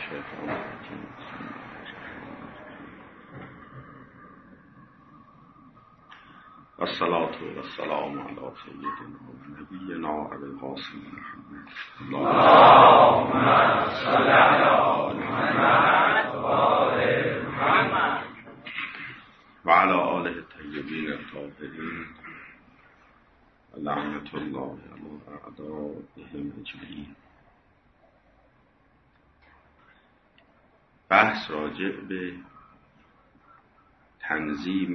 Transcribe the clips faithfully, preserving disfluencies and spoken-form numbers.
الشیطان الرجیم. و الصلاة و السلام علی سیدنا و نبینا ابی القاسم محمد اللهم صل علی محمد و آل محمد و علی آله الطیبین الطاهرین و لعنت الله علی اعدائهم اجمعین. بحث راجع به تنظیم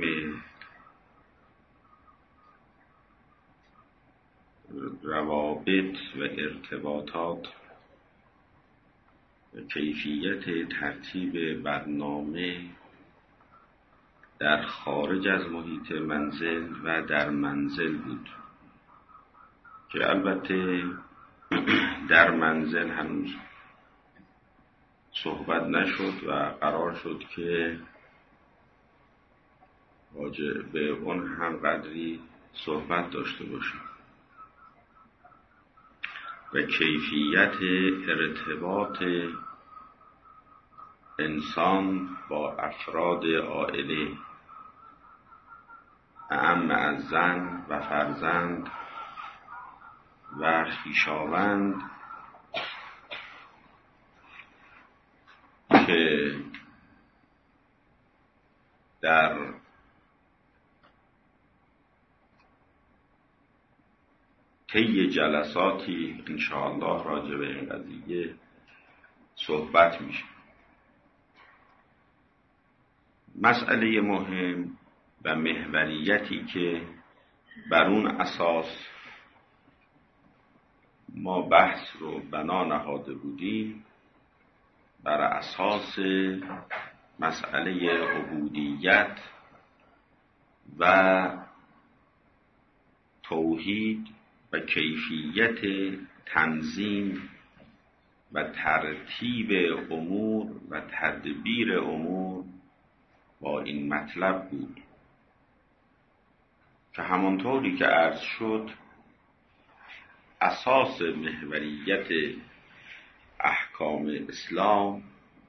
روابط و ارتباطات و کیفیت ترتیب برنامه در خارج از محیط منزل و در منزل بود که البته در منزل هنوز صحبت نشد و قرار شد که راجع به اون هم قدری صحبت داشته باشیم و کیفیت ارتباط انسان با افراد عائله اعم از زن و فرزند و خویشاوند که در طی جلساتی انشاءالله راجع به این قضیه صحبت میشه. مسئله مهم و محوریتی که بر اون اساس ما بحث رو بنا نهاده بودیم بر اساس مسئله عبودیت و توحید و کیفیت تنظیم و ترتیب امور و تدبیر امور با این مطلب بود که همانطوری که عرض شد اساس محوریت احکام اسلام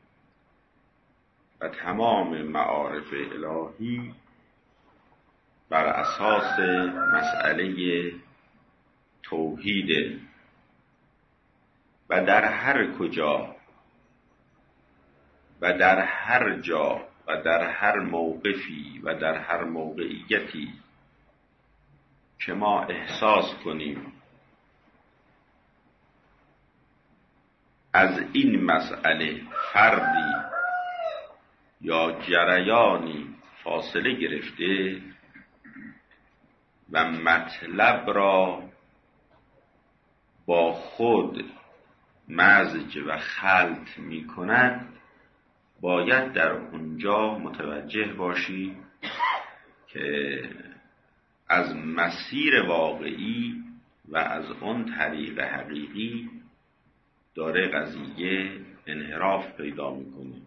و تمام معارف الهی بر اساس مسئله توحید و در هر کجا و در هر جا و در هر موقفی و در هر موقعیتی که ما احساس کنیم از این مسئله فردی یا جریانی فاصله گرفته و مطلب را با خود مزج و خلط می کند، باید در اونجا متوجه باشی که از مسیر واقعی و از اون طریق حقیقی داره قضیه انحراف پیدا میکنه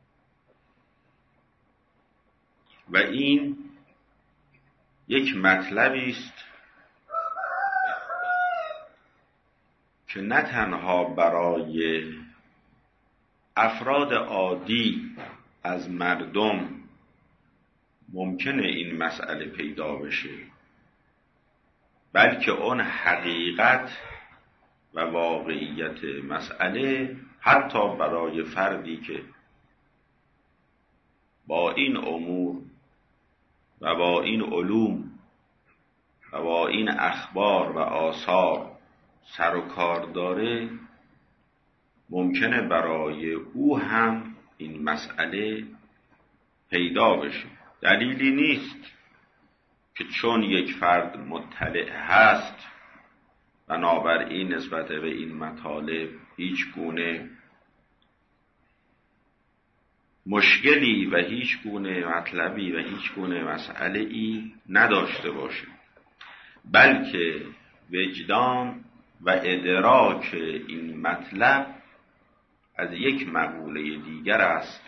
و این یک مطلبی است که نه تنها برای افراد عادی از مردم ممکنه این مسئله پیدا بشه، بلکه اون حقیقت و واقعیت مسئله حتی برای فردی که با این امور و با این علوم و با این اخبار و آثار سر و کار داره، ممکنه برای او هم این مسئله پیدا بشه. دلیلی نیست که چون یک فرد مطلع هست بنابراین نسبت به این مطالب هیچ گونه مشکلی و هیچ گونه مطلبی و هیچ گونه مسئله ای نداشته باشه، بلکه وجدان و ادراک این مطلب از یک مقوله دیگر است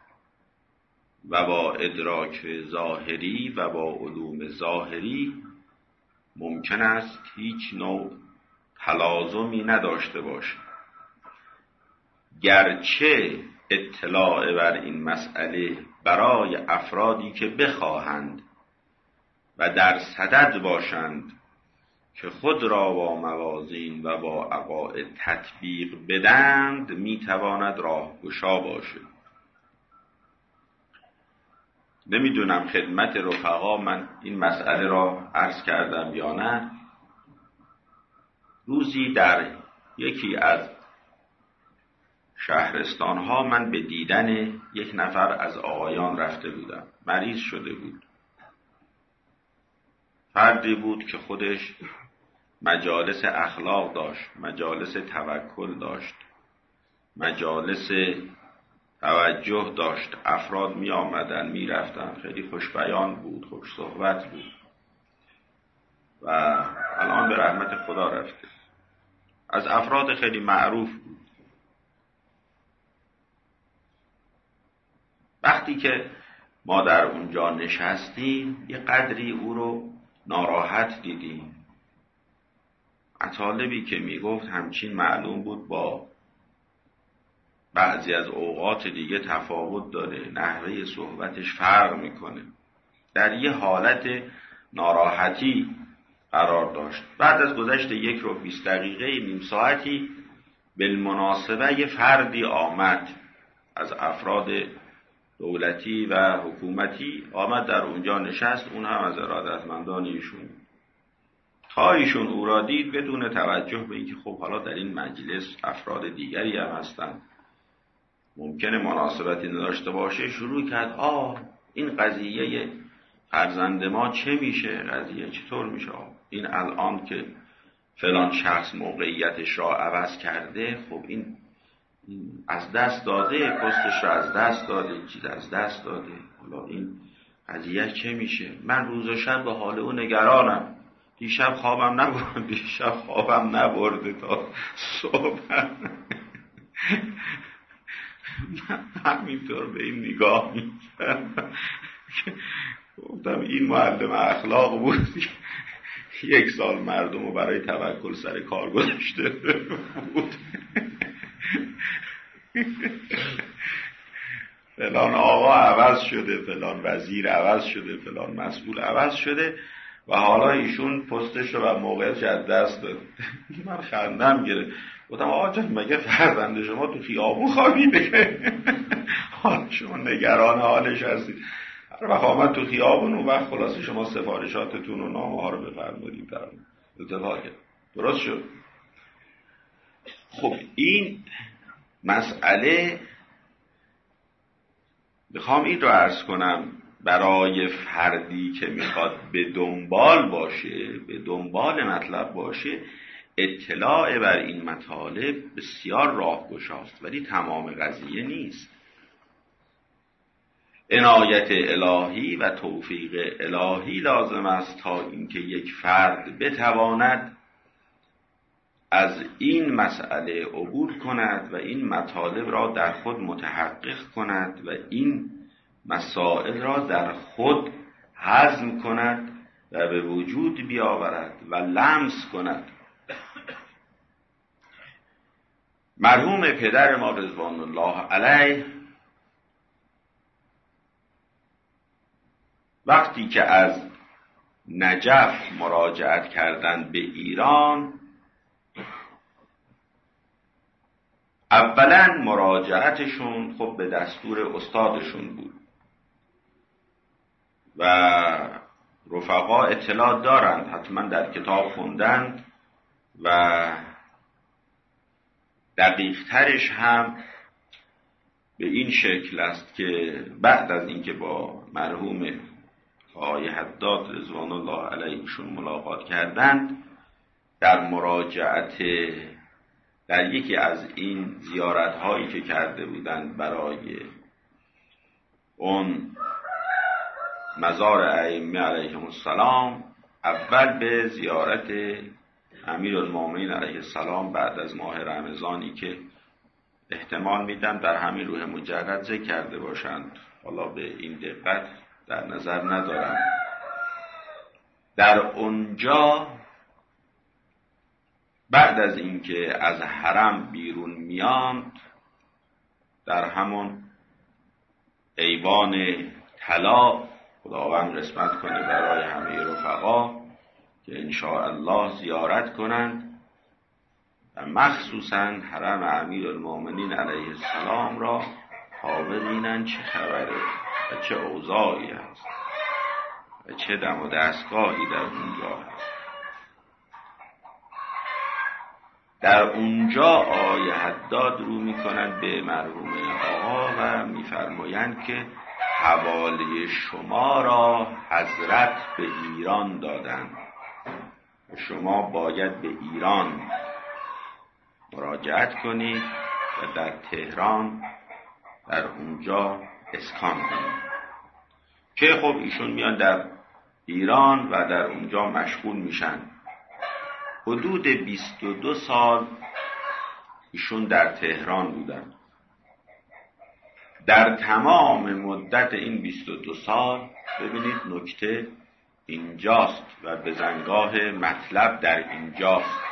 و با ادراک ظاهری و با علوم ظاهری ممکن است هیچ نوع تلازمی نداشته باشه، گرچه اطلاع بر این مسئله برای افرادی که بخواهند و در صدد باشند که خود را با موازین و با عقاید تطبیق بدند میتواند راهگشا باشد. نمیدونم خدمت رفقا من این مسئله را عرض کردم یا نه. روزی در یکی از شهرستان ها من به دیدن یک نفر از آقایان رفته بودم. مریض شده بود. فردی بود که خودش مجالس اخلاق داشت، مجالس توکل داشت، مجالس توجه داشت. افراد می آمدن می رفتن. خیلی خوش بیان بود، خوش صحبت بود و الان به رحمت خدا رفته. از افراد خیلی معروف بود. وقتی که ما در اونجا نشستیم یه قدری او رو ناراحت دیدیم. مطالبی که میگفت همچین معلوم بود با بعضی از اوقات دیگه تفاوت داره، نحوه صحبتش فرق میکنه. در یه حالت ناراحتی قرار داشت. بعد از گذشت یک رو بیست دقیقه نیم ساعتی بالمناسبه یه فردی آمد از افراد دولتی و حکومتی، آمد در اونجا نشست. اون هم از ارادتمندان ایشون. تا ایشون او را دید بدون توجه به اینکه خب حالا در این مجلس افراد دیگری هم هستند ممکنه مناسبتی نداشته باشه، شروع کرد آه این قضیه فرزند ما چه میشه، قضیه چطور میشه، این الان که فلان شخص موقعیتش را عوض کرده، خب این از دست داده، پستش را از دست داده، این چیز از دست داده، حالا این قضیه چه میشه. من روز و شب به حال او نگرانم. دیشب خوابم نبرد دیشب خوابم نبرده تا صبح. همینطور به این نگاه میکردم. گفتم این معلم اخلاق بود، یک سال مردم رو برای توکل سر کار گذاشته بود. فلان آقا عوض شده، فلان وزیر عوض شده، فلان مسئول عوض شده و حالا ایشون پستش رو و موقعیتش از دست داد. من خندم گرفت. گفتم آقا جان مگه فرزند شما تو خیابون خوابیده؟ حالا شما نگران حالش هستید. هر وقت آمد تو خیابون اون وقت خلاصه شما سفارشاتتون و نامه ها رو بفرمایید. اتفاق کرد. درست شد. خب این مسئله میخوام این رو عرض کنم برای فردی که میخواد به دنبال باشه، به دنبال مطلب باشه، اطلاع بر این مطالب بسیار راهگشاست، ولی تمام قضیه نیست. عنایت الهی و توفیق الهی لازم است تا اینکه یک فرد بتواند از این مسئله عبور کند و این مطالب را در خود متحقق کند و این مسائل را در خود هضم کند و به وجود بیاورد و لمس کند. مرحوم پدر ما رضوان الله علیه وقتی که از نجف مراجعت کردند به ایران، اولا مراجعتشون خب به دستور استادشون بود و رفقا اطلاع دارند، حتما در کتاب خوندند و دقیق‌ترش هم به این شکل است که بعد از اینکه با مرحوم آقای حداد رضوان الله علیهشون ملاقات کردند، در مراجعت در یکی از این زیارت هایی که کرده بودند برای اون مزار ائمه علیهم السلام، اول به زیارت امیرالمومنین علیه السلام بعد از ماه رمضانی که احتمال میدم در همین روح مجرد ذکر کرده باشند، حالا به این دقت در نظر ندارم، در اونجا بعد از اینکه از حرم بیرون میاند در همون ایوان طلا خداوند قسمت کنه برای همه رفقا که انشاءالله زیارت کنند و مخصوصا حرم امیرالمومنین علیه السلام را تا ببینن چه خبره و چه اوضاعی هست و چه دم و دستگاهی در اونجا هست. در اونجا آقای حداد رو میکنند به مرحوم آقا و میفرمایند که حواله شما را حضرت به ایران دادند و شما باید به ایران مراجعت کنید و در تهران در اونجا اسکان کنید. که خب ایشون میان در ایران و در اونجا مشغول میشن. حدود بیست و دو سال ایشون در تهران بودن. در تمام مدت این بیست و دو سال ببینید نکته اینجاست و بزنگاه مطلب در اینجاست.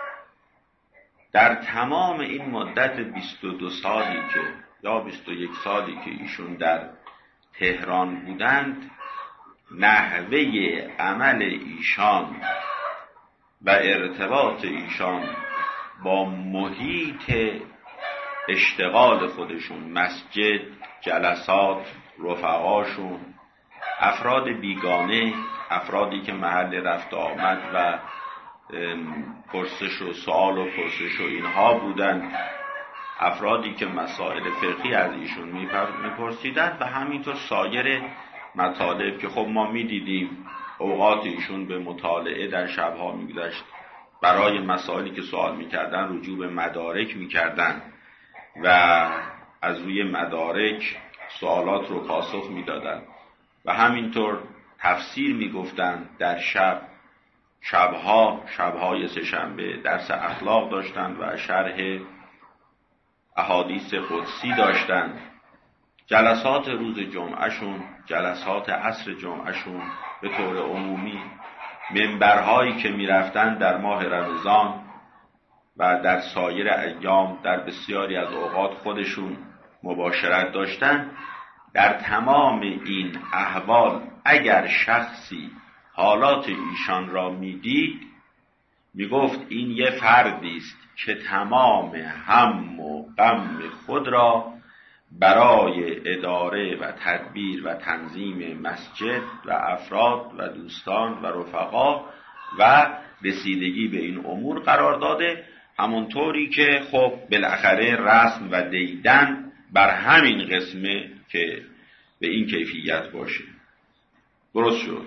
در تمام این مدت بیست و دو سالی که یا بیست و یک سالی که ایشون در تهران بودند، نحوه عمل ایشان و ارتباط ایشان با محیط اشتغال خودشون، مسجد، جلسات، رفقاشون، افراد بیگانه، افرادی که محل رفت آمد و پرسش و سوال و پرسش و اینها بودن، افرادی که مسائل فقهی از ایشون میپرسیدن و همینطور سایر مطالب که خب ما میدیدیم اوقات ایشون به مطالعه در شبها میگذشت. برای مسائلی که سوال میکردن رجوع به مدارک میکردن و از روی مدارک سوالات رو پاسخ میدادن و همینطور تفسیر میگفتن. در شب شبها شبهای سه‌شنبه درس اخلاق داشتن و شرح احادیث قدسی داشتن. جلسات روز جمعهشون، جلسات عصر جمعهشون، به طور عمومی منبرهایی که میرفتن در ماه رمضان و در سایر ایام در بسیاری از اوقات خودشون مباشرت داشتن. در تمام این احوال اگر شخصی حالات ایشان را میدید میگفت این یه فردی است که تمام هم و غم خود را برای اداره و تدبیر و تنظیم مسجد و افراد و دوستان و رفقا و رسیدگی به این امور قرار داده، همونطوری که خب بالاخره رسم و دیدن بر همین قسمه که به این کیفیت باشه. درست شد.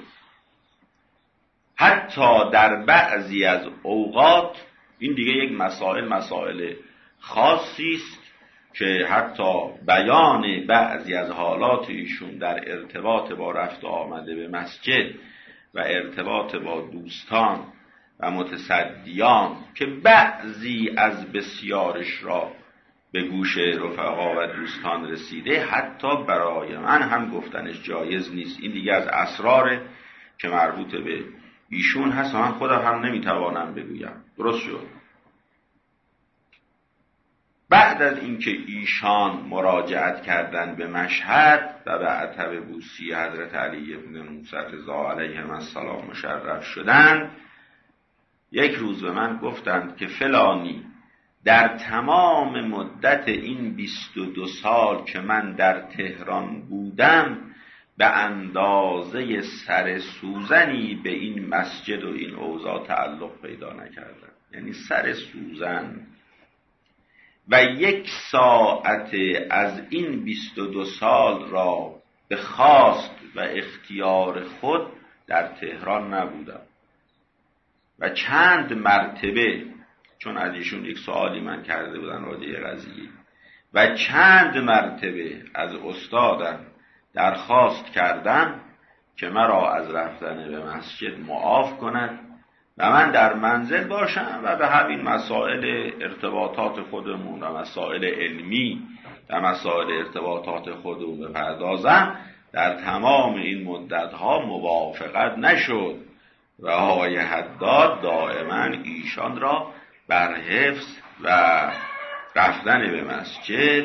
حتی در بعضی از اوقات این دیگه یک مسائل مسائل خاصی است که حتی بیان بعضی از حالات ایشون در ارتباط با رفت و آمده به مسجد و ارتباط با دوستان و متصدیان که بعضی از بسیارش را به گوش رفقا و دوستان رسیده، حتی برای من هم گفتنش جایز نیست. این دیگه از اسرار که مربوط به ایشون هست و من خودم هم نمیتوانم بگویم. درست شد. بعد از اینکه ایشان مراجعت کردن به مشهد و به عتب بوسی حضرت علی ابن موسی رضا علیهم السلام مشرف شدند، یک روز به من گفتند که فلانی در تمام مدت این بیست و دو سال که من در تهران بودم به اندازه سر سوزنی به این مسجد و این اوضاع تعلق پیدا نکردم. یعنی سر سوزن و یک ساعت از این بیست و دو سال را به خواست و اختیار خود در تهران نبودم و چند مرتبه، چون از ایشون یک سوالی من کرده بودن راجع قضیه، و چند مرتبه از استادم درخواست کردم که مرا از رفتن به مسجد معاف کند و من در منزل باشم و به همین مسائل ارتباطات خودمون و مسائل علمی و مسائل ارتباطات خودمون بپردازم. در تمام این مدتها موافقت نشد و آقای حداد دائما ایشان را بر حفظ و رفتن به مسجد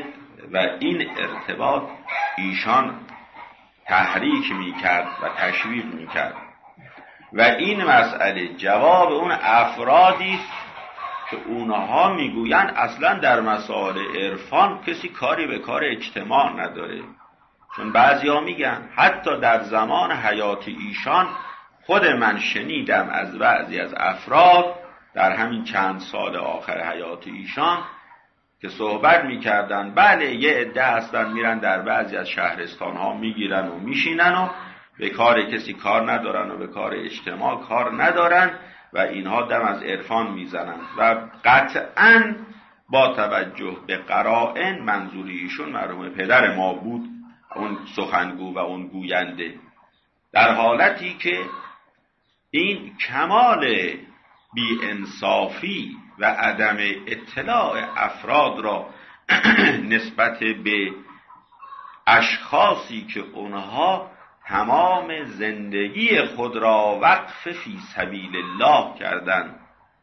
و این ارتباط ایشان تحریک میکرد و تشویق میکرد و این مسئله جواب اون افرادی که اونها میگویند اصلا در مسائل عرفان کسی کاری به کار اجتماع نداره. چون بعضیا میگن حتی در زمان حیات ایشان خود من شنیدم از بعضی از افراد در همین چند سال آخر حیات ایشان که صحبت میکردن بله یه عده هستن میرن در بعضی از شهرستان ها میگیرن و میشینن و به کار کسی کار ندارن و به کار اجتماع کار ندارن و اینها دم از عرفان میزنن و قطعاً با توجه به قرائن منظوری ایشون مرحوم پدر ما بود، اون سخنگو و اون گوینده، در حالتی که این کمال بی انصافی و عدم اطلاع افراد را نسبت به اشخاصی که اونها تمام زندگی خود را وقف فی سبیل الله کردند،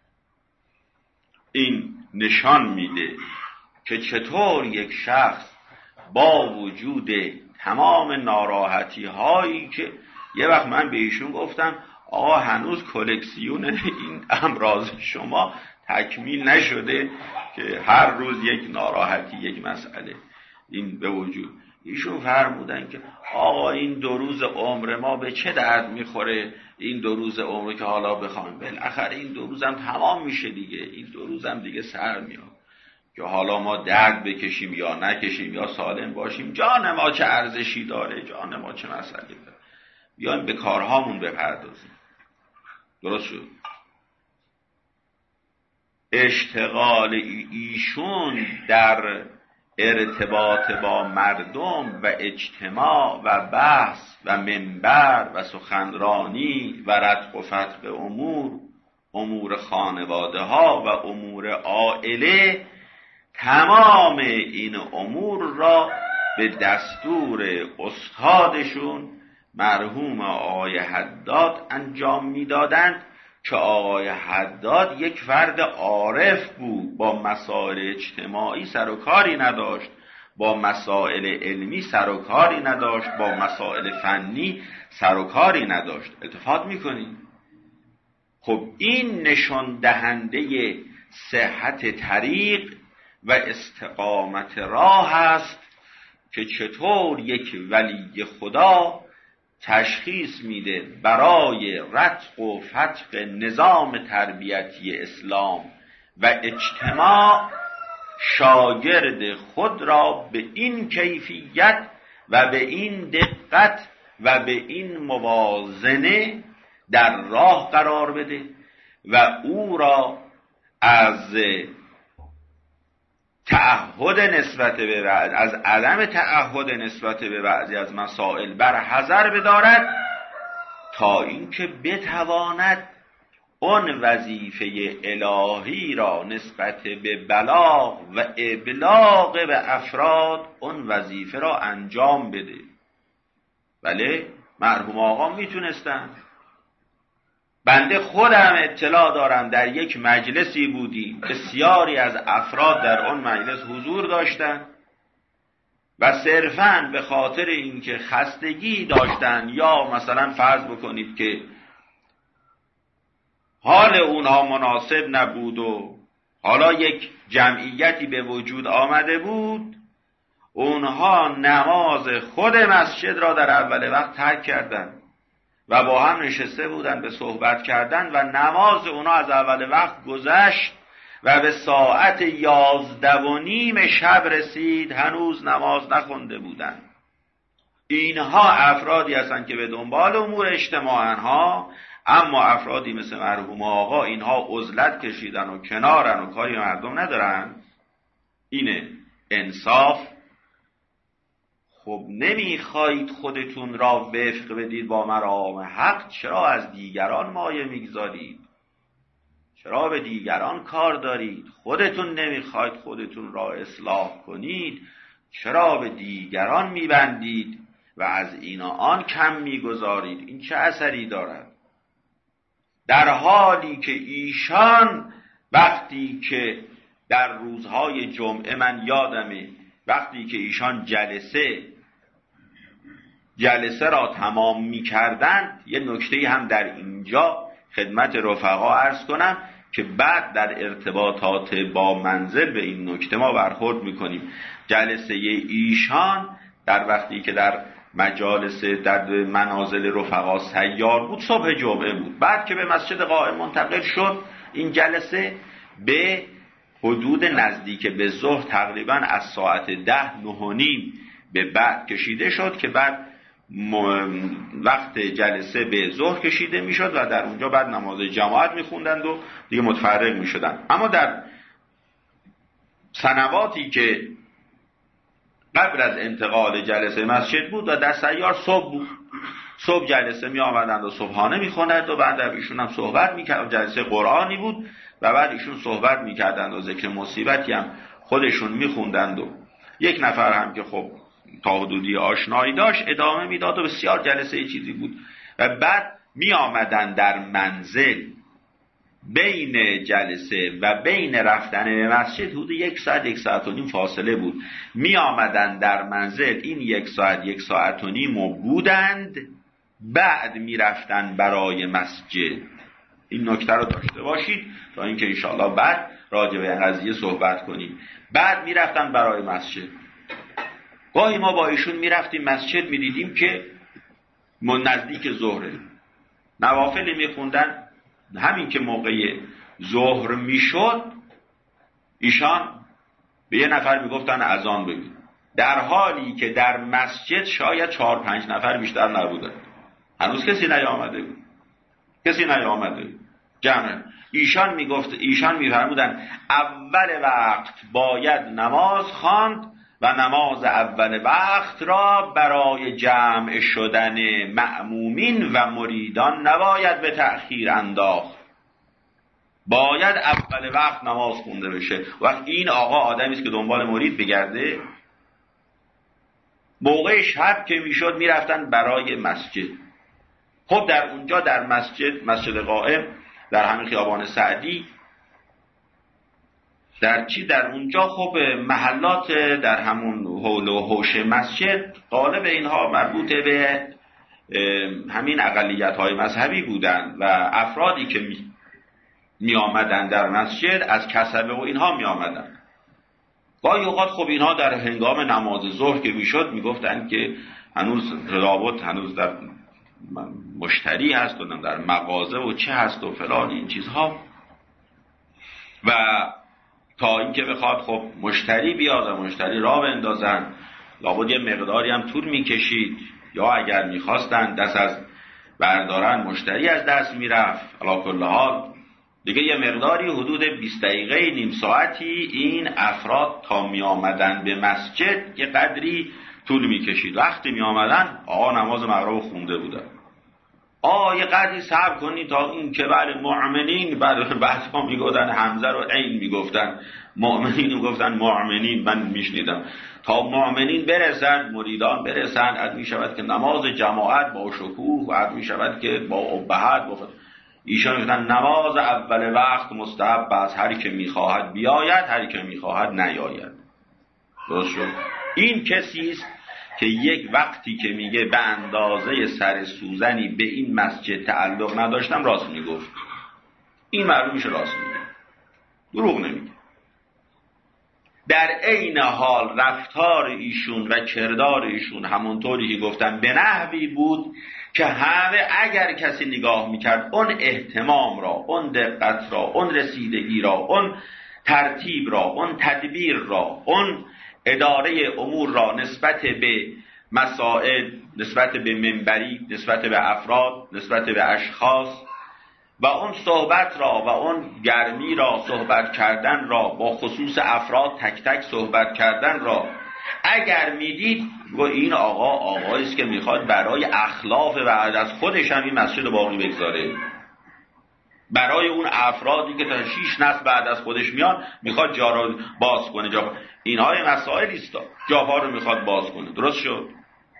این نشان میده که چطور یک شخص با وجود تمام ناراحتی هایی که یه وقت من به ایشون گفتم آقا هنوز کلکسیون این امراض شما تکمیل نشده که هر روز یک ناراحتی یک مسئله این به وجود. ایشون فرمودن که آقا این دو روز عمر ما به چه درد میخوره، این دو روز عمر که حالا بخوام بالاخره این دو روزم تمام میشه دیگه، این دو روزم دیگه سر میاد که حالا ما درد بکشیم یا نکشیم یا سالم باشیم، جان ما چه ارزشی داره، جان ما چه مسئله داره، بیایم به کارهامون بپردازیم. درست شد. اشتغال ایشون در ارتباط با مردم و اجتماع و بحث و منبر و سخنرانی و رتق و فتق امور، امور خانواده ها و امور عائله، تمام این امور را به دستور استادشون مرحوم آقای حداد انجام میدادند که آقای حداد یک فرد عارف بود، با مسائل اجتماعی سر و کاری نداشت، با مسائل علمی سر و کاری نداشت، با مسائل فنی سر و کاری نداشت. اتفاق میکنید؟ خب این نشان دهنده صحت طریق و استقامت راه است که چطور یک ولی خدا تشخیص میده برای رتق و فتق نظام تربیتی اسلام و اجتماع شاگرد خود را به این کیفیت و به این دقت و به این موازنه در راه قرار بده و او را از تعهد نسبت به بعض از عدم تعهد نسبت به بعضی از مسائل برحذر بدارد تا اینکه بتواند اون وظیفه الهی را نسبت به بلاغ و ابلاغ به افراد اون وظیفه را انجام بده. بله مرحوم آقا میتونستن. بنده خودم اطلاع دارم در یک مجلسی بودیم، بسیاری از افراد در آن مجلس حضور داشتند و صرفاً به خاطر اینکه خستگی داشتن یا مثلا فرض بکنید که حال اونها مناسب نبود و حالا یک جمعیتی به وجود آمده بود، اونها نماز خود مسجد را در اول وقت ترک کردند و با هم نشسته بودن به صحبت کردن و نماز اونا از اول وقت گذشت و به ساعت یازده و نیم شب رسید هنوز نماز نخونده بودن. اینها افرادی هستند که به دنبال امور اجتماعن ها، اما افرادی مثل مرحوم آقا اینها عزلت کشیدن و کنارن و کاری مردم ندارن. اینه انصاف. خب نمیخواید خودتون را وفق بدید با مرام حق، چرا از دیگران مایه میگذارید؟ چرا به دیگران کار دارید؟ خودتون نمیخواید خودتون را اصلاح کنید، چرا به دیگران میبندید و از این و آن کم میگذارید؟ این چه اثری دارد؟ در حالی که ایشان وقتی که در روزهای جمعه من یادمه وقتی که ایشان جلسه جلسه را تمام می کردند، یه نکته هم در اینجا خدمت رفقا عرض کنم که بعد در ارتباطات با منزل به این نکته ما برخورد می کنیم. جلسه ایشان در وقتی که در مجالس در منازل رفقا سیار بود صبح جمعه بود. بعد که به مسجد قائم منتقل شد این جلسه به حدود نزدیک به ظهر تقریبا از ساعت ده نه و نیم به بعد کشیده شد که بعد وقت جلسه به ظهر کشیده میشد و در اونجا بعد نماز جماعت میخوندند و دیگه متفرق میشدند. اما در سنواتی که قبل از انتقال جلسه مسجد بود و در سیار صبح بود، صبح جلسه می آمدند و صبحانه می خوندند و بعد ایشون هم صحبت می کردند. جلسه قرآنی بود و بعد ایشون صحبت می کردند و ذکر مصیبتی هم خودشون می خوندند و یک نفر هم که خب تا حدودی آشنایی داشت ادامه می داد و بسیار جلسه چیزی بود. و بعد می آمدند در منزل، بین جلسه و بین رفتن به مسجد حدود یک ساعت یک ساعت و نیم فاصله بود. می آمدند در منزل این یک ساعت یک ساعت و نیم و بودند، بعد می رفتن برای مسجد. این نکته رو داشته باشید تا اینکه انشاءالله بعد راجع به این قضیه صحبت کنیم. بعد می رفتن برای مسجد. گاهی ما با ایشون می رفتیم مسجد، می دیدیم که نزدیک ظهره، نوافلی می خوندن. همین که موقع ظهر میشد ایشان به یه نفر میگفتن اذان بگو، در حالی که در مسجد شاید چهار پنج نفر بیشتر نبودن. هنوز کسی نیامده بود، کسی نیامده بود جمع. ایشان میگفت ایشان میفرمودن اول وقت باید نماز خواند و نماز اول وقت را برای جمع شدن مأمومین و مریدان نباید به تأخیر انداخت، باید اول وقت نماز خونده بشه. وقت این آقا آدمی است که دنبال مرید بگرده. موقع شب که میشد میرفتن برای مسجد. خب در اونجا در مسجد مسجد قائم در همین خیابان سعدی در چی در اونجا خب محلات در همون حول و حوش مسجد غالب اینها مربوط به همین اقلیت‌های مذهبی بودند و افرادی که می, می آمدن در مسجد از کسبه و اینها می آمدن. گاهی اوقات خب اینها در هنگام نماز ظهر که میشد میگفتن که هنوز رابط هنوز در مشتری هست و در مغازه و چه هست و فلان این چیزها، و تا اینکه بخواد خب مشتری بیاد و مشتری راه بندازن لابد یه مقداری هم طول میکشید، یا اگر میخواستن دست از بردارن مشتری از دست میرفت. علی کل حال دیگه یه مقداری حدود بیست دقیقه نیم ساعتی این افراد تا می آمدن به مسجد یه قدری طول میکشید. وقتی می آمدن آقا نماز مغرب خونده بودن. آه یه قدری صبر کنی تا این که بله مؤمنین، بعد بعضا میگفتن حمزه رو عین میگفتن، مؤمنین میگفتن مؤمنین. من میشنیدم تا مؤمنین برسند، مریدان برسند، عد میشود که نماز جماعت با شکوه و عد میشود که با ابهت با ایشان میگفتن نماز اول وقت مستحب است، هر که میخواهد بیاید، هر که میخواهد نیاید. درست شد؟ این کسی است که یک وقتی که میگه به اندازه سر سوزنی به این مسجد تعلق نداشتم راست میگفت. این معلوم میشه راست میگه، دروغ نمیگه. در عین حال رفتار ایشون و کردار ایشون همونطوری که گفتم به نحوی بود که همه اگر کسی نگاه میکرد اون اهتمام را، اون دقت را، اون رسیدگی را، اون ترتیب را، اون تدبیر را، اون اداره امور را نسبت به مسائل، نسبت به منبری، نسبت به افراد، نسبت به اشخاص و اون صحبت را و اون گرمی را، صحبت کردن را با خصوص افراد تک تک صحبت کردن را اگر میدید و این آقا آقایی است که میخواد برای اخلاف بعد از خودش هم این مسجد باقی بگذاره، برای اون افرادی که تا شیش نسل بعد از خودش میان میخواد جا رو باز کنه. جا اینها مسائلی است، جاها رو میخواد باز کنه. درست شد؟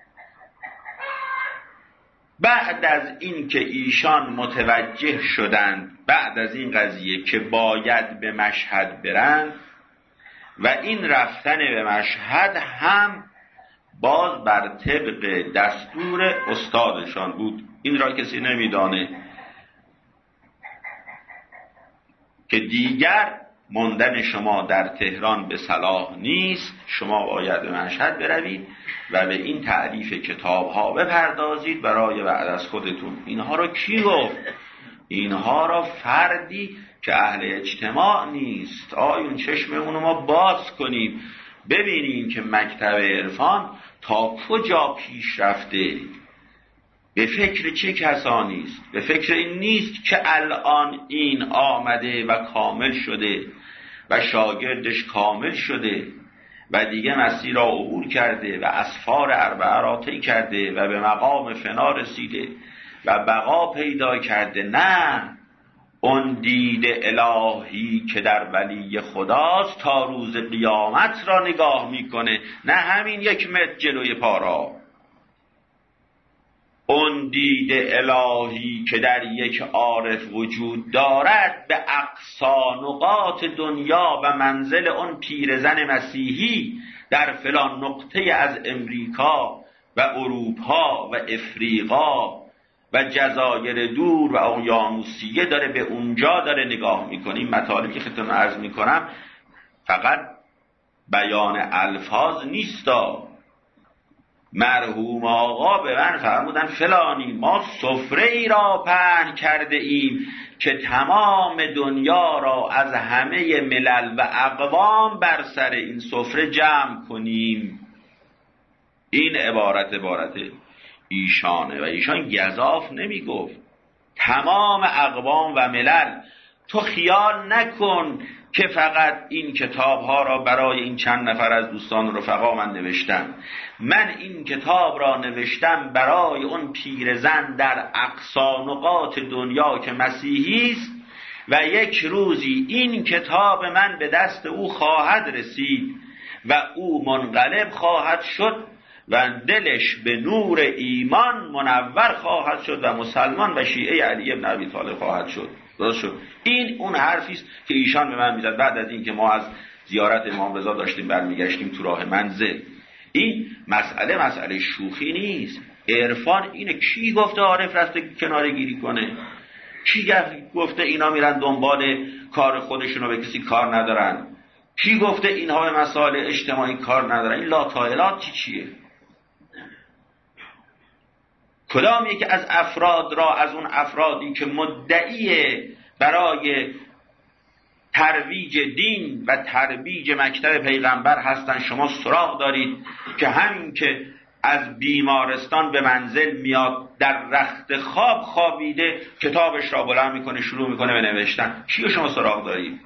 بعد از این که ایشان متوجه شدند بعد از این قضیه که باید به مشهد برند و این رفتن به مشهد هم باز بر طبق دستور استادشان بود. این را کسی نمیدانه که دیگر ماندن شما در تهران به صلاح نیست، شما باید به مشهد بروید و به این تعریف کتاب ها بپردازید برای بعد از خودتون. اینها را کی گفت؟ اینها را فردی که اهل اجتماع نیست. آیون چشممون رو ما باز کنیم ببینیم که مکتب عرفان تا کجا پیش رفته، به فکر چه کسانی است. به فکر این نیست که الان این آمده و کامل شده و شاگردش کامل شده و دیگه مسیر را عبور کرده و اسفار اربعه را طی کرده و به مقام فنا رسیده و بقا پیدا کرده. نه، اون دید الهی که در ولی خداست تا روز قیامت را نگاه میکنه، نه همین یک متر جلوی پارا. اون دید الهی که در یک عارف وجود دارد به اقصا نقاط دنیا و منزل اون پیرزن مسیحی در فلان نقطه از امریکا و اروپا و افریقا و جزایر دور و اقیانوسیه داره، به اونجا داره نگاه میکنه. این مطالبی که خدمتتون عرض میکنم فقط بیان الفاظ نیستا. مرحوم آقا به من فرمودن فلانی ما سفره ای را پهن کرده ایم که تمام دنیا را از همه ملل و اقوام بر سر این سفره جمع کنیم. این عبارت عبارت ایشانه و ایشان گزاف نمی گفت، تمام اقوام و ملل. تو خیال نکن که فقط این کتاب ها را برای این چند نفر از دوستان و رفقا من نوشتم. من این کتاب را نوشتم برای اون پیرزن در اقصا نقاط دنیا که مسیحی است و یک روزی این کتاب من به دست او خواهد رسید و او منقلب خواهد شد و دلش به نور ایمان منور خواهد شد و مسلمان و شیعه علی ابن ابی طالب خواهد شد. درست شد. این اون حرفی است که ایشان به من میزد بعد از این که ما از زیارت امام رضا داشتیم برمیگشتیم تو راه منزل. این مسئله مسئله شوخی نیست. عرفان اینه. کی گفته عارف رفته کناره گیری کنه؟ کی گفته اینا میرن دنبال کار خودشون و به کسی کار ندارن؟ کی گفته اینها به مسائل اجتماعی کار ندارن؟ این لاتایلات چی چیه؟ کدام یکی از افراد را از اون افرادی که مدعی برای ترویج دین و ترویج مکتب پیغمبر هستن شما سراغ دارید که همین که از بیمارستان به منزل میاد در رخت خواب خوابیده کتابش را بلند میکنه شروع میکنه به نوشتن؟ چی شما سراغ دارید؟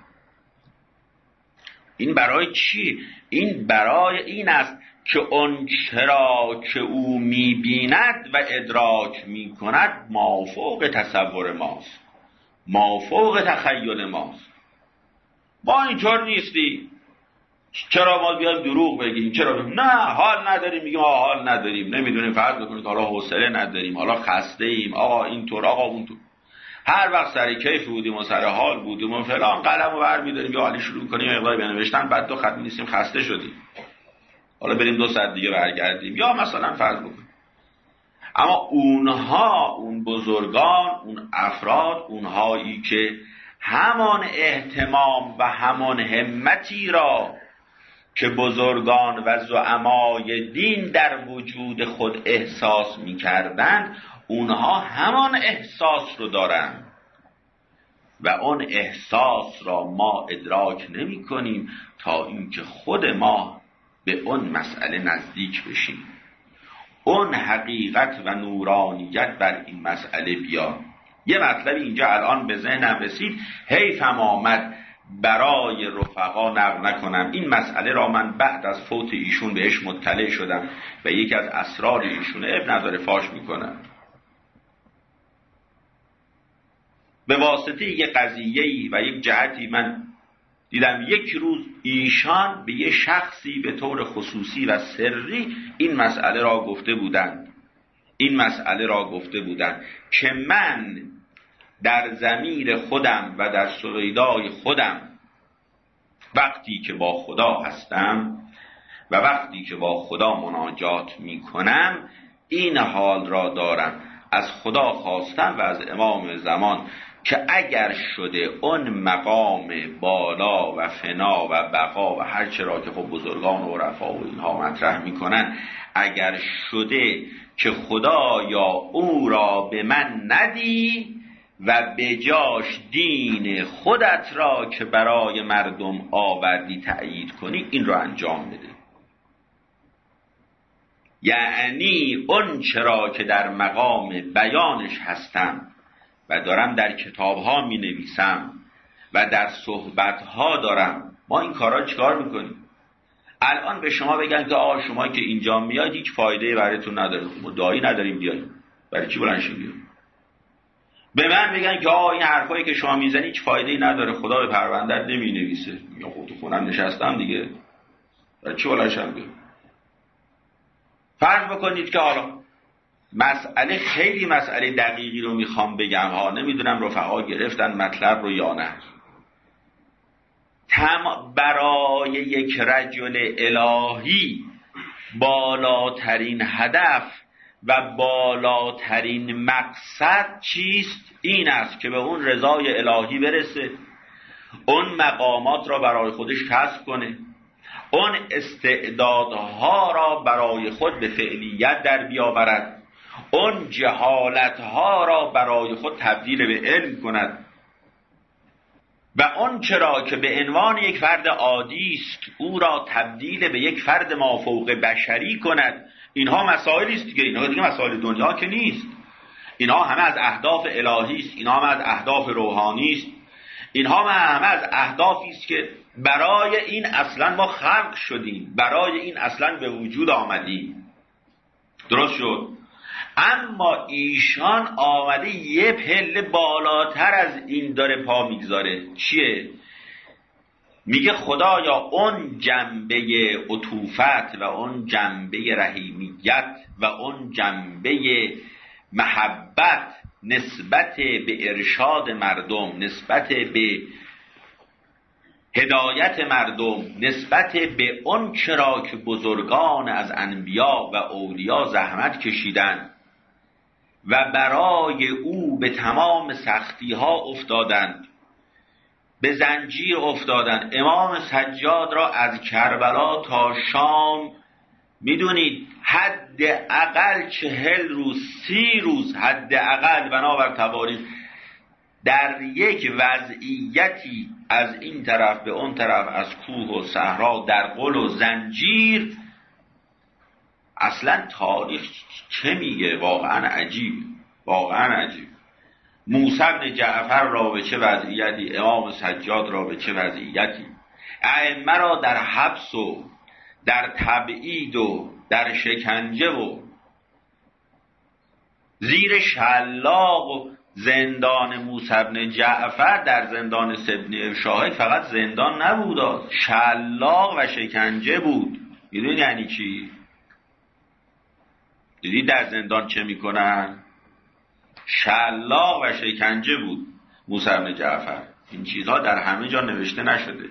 این برای چی؟ این برای این است که اون چرا که او میبیند و ادراک میکند مافوق تصور ماست، مافوق تخیل ماست. ما اینطور نیستی. چرا ما بیایم دروغ بگیم؟ چرا بگیم؟ نه حال نداریم، میگیم آقا حال نداریم، نمیدونیم، فرض بکنید حالا حوصله نداریم، حالا خسته ایم، آقا اینطور آقا اونطور. هر وقت سر کیف بودیم و سر حال بودیم و فلان قلمو برمی‌داریم یا حالی شروع کنیم مقداری بنوشتن، بعد دو خط می‌نویسیم خسته شدیم، حالا بریم دو ساعت دیگه برگردیم، یا مثلا فرض بکنیم. اما اونها، اون بزرگان، اون افراد، اونهایی که همان اهتمام و همان همتی را که بزرگان و زعمای دین در وجود خود احساس می‌کردند، اونها همان احساس رو دارن و اون احساس را ما ادراک نمی کنیم تا اینکه خود ما به اون مسئله نزدیک بشیم، اون حقیقت و نورانیت بر این مسئله بیاد. یه مطلبی اینجا الان به ذهنم رسید، حیفم آمد برای رفقا نقل نکنم. این مسئله را من بعد از فوت ایشون بهش مطلع شدم و یکی از اسرار ایشون ابن نظر فاش میکنم. به واسطه یک قضیه‌ای و یک جهتی من دیدم یک روز ایشان به یک شخصی به طور خصوصی و سری این مسئله را گفته بودند این مسئله را گفته بودند که من در ضمیر خودم و در سویدای خودم وقتی که با خدا هستم و وقتی که با خدا مناجات می کنم این حال را دارم، از خدا خواستم و از امام زمان که اگر شده اون مقام بالا و فنا و بقا و هر چرا که خب بزرگان و عرفا و اینها مطرح میکنن، اگر شده که خدا یا او را به من ندی و به جاش دین خودت را که برای مردم آوردی تأیید کنی، این را انجام بده. یعنی اون چرا که در مقام بیانش هستم و دارم در کتابها می نویسم و در صحبتها دارم، ما این کارا چیکار میکنیم؟ الان به شما بگن که آقا شما که اینجا میاد هیچ فایده براتون نداره، ما دایی نداریم بیاییم، برای چی بلند شیم بیاییم؟ به من بگن که آقا این حرفایی که شما میزنی هیچ فایده‌ای نداره، خدا به پروندر نمی نویسه، یا خود تو خونم نشستم دیگه، برای چی بلند شم بیاییم؟ فرض بکنید که حالا مسئله خیلی مسئله دقیقی رو میخوام بگم ها، نمیدونم رفقا گرفتن مطلب رو یا نه. تم برای یک رجل الهی بالاترین هدف و بالاترین مقصد چیست؟ این است که به اون رضای الهی برسه، اون مقامات را برای خودش کسب کنه، اون استعدادها را برای خود به فعلیت در بیاورد، اون جهالتها را برای خود تبدیل به علم کند و اون چرا که به عنوان یک فرد عادی است او را تبدیل به یک فرد مافوق بشری کند. اینها مسائلی است دیگه، اینها دیگه مسائل دنیا که نیست، اینها همه از اهداف الهی است، اینها همه از اهداف روحانی است، اینها همه از اهدافی است که برای این اصلا ما خلق شدیم، برای این اصلا به وجود آمدیم. درست شد؟ اما ایشان آمده یه پله بالاتر از این داره پا میگذاره. چیه؟ میگه خدایا اون جنبه عطوفت و اون جنبه رحیمیت و اون جنبه محبت نسبت به ارشاد مردم، نسبت به هدایت مردم، نسبت به اون چرا که بزرگان از انبیا و اولیا زحمت کشیدن و برای او به تمام سختی ها افتادند، به زنجیر افتادند. امام سجاد را از کربلا تا شام میدونید حد اقل چهل روز سی روز حد اقل بنابر تواریخ در یک وضعیتی از این طرف به اون طرف از کوه و صحرا در قل و زنجیر. اصلا تاریخ چه میگه؟ واقعا عجیب، واقعا عجیب. موسی بن جعفر را به چه وضعیتی، امام سجاد را به چه وضعیتی، ائمه را در حبس و در تبعید و در شکنجه و زیر شلاق و زندان موسی بن جعفر در زندان سبن شاهد فقط زندان نبود، شلاق و شکنجه بود. میدونی یعنی چی؟ دیدی در زندان چه میکنن؟ شلاق و شکنجه بود موسی بن جعفر. این چیزها در همه جا نوشته نشده.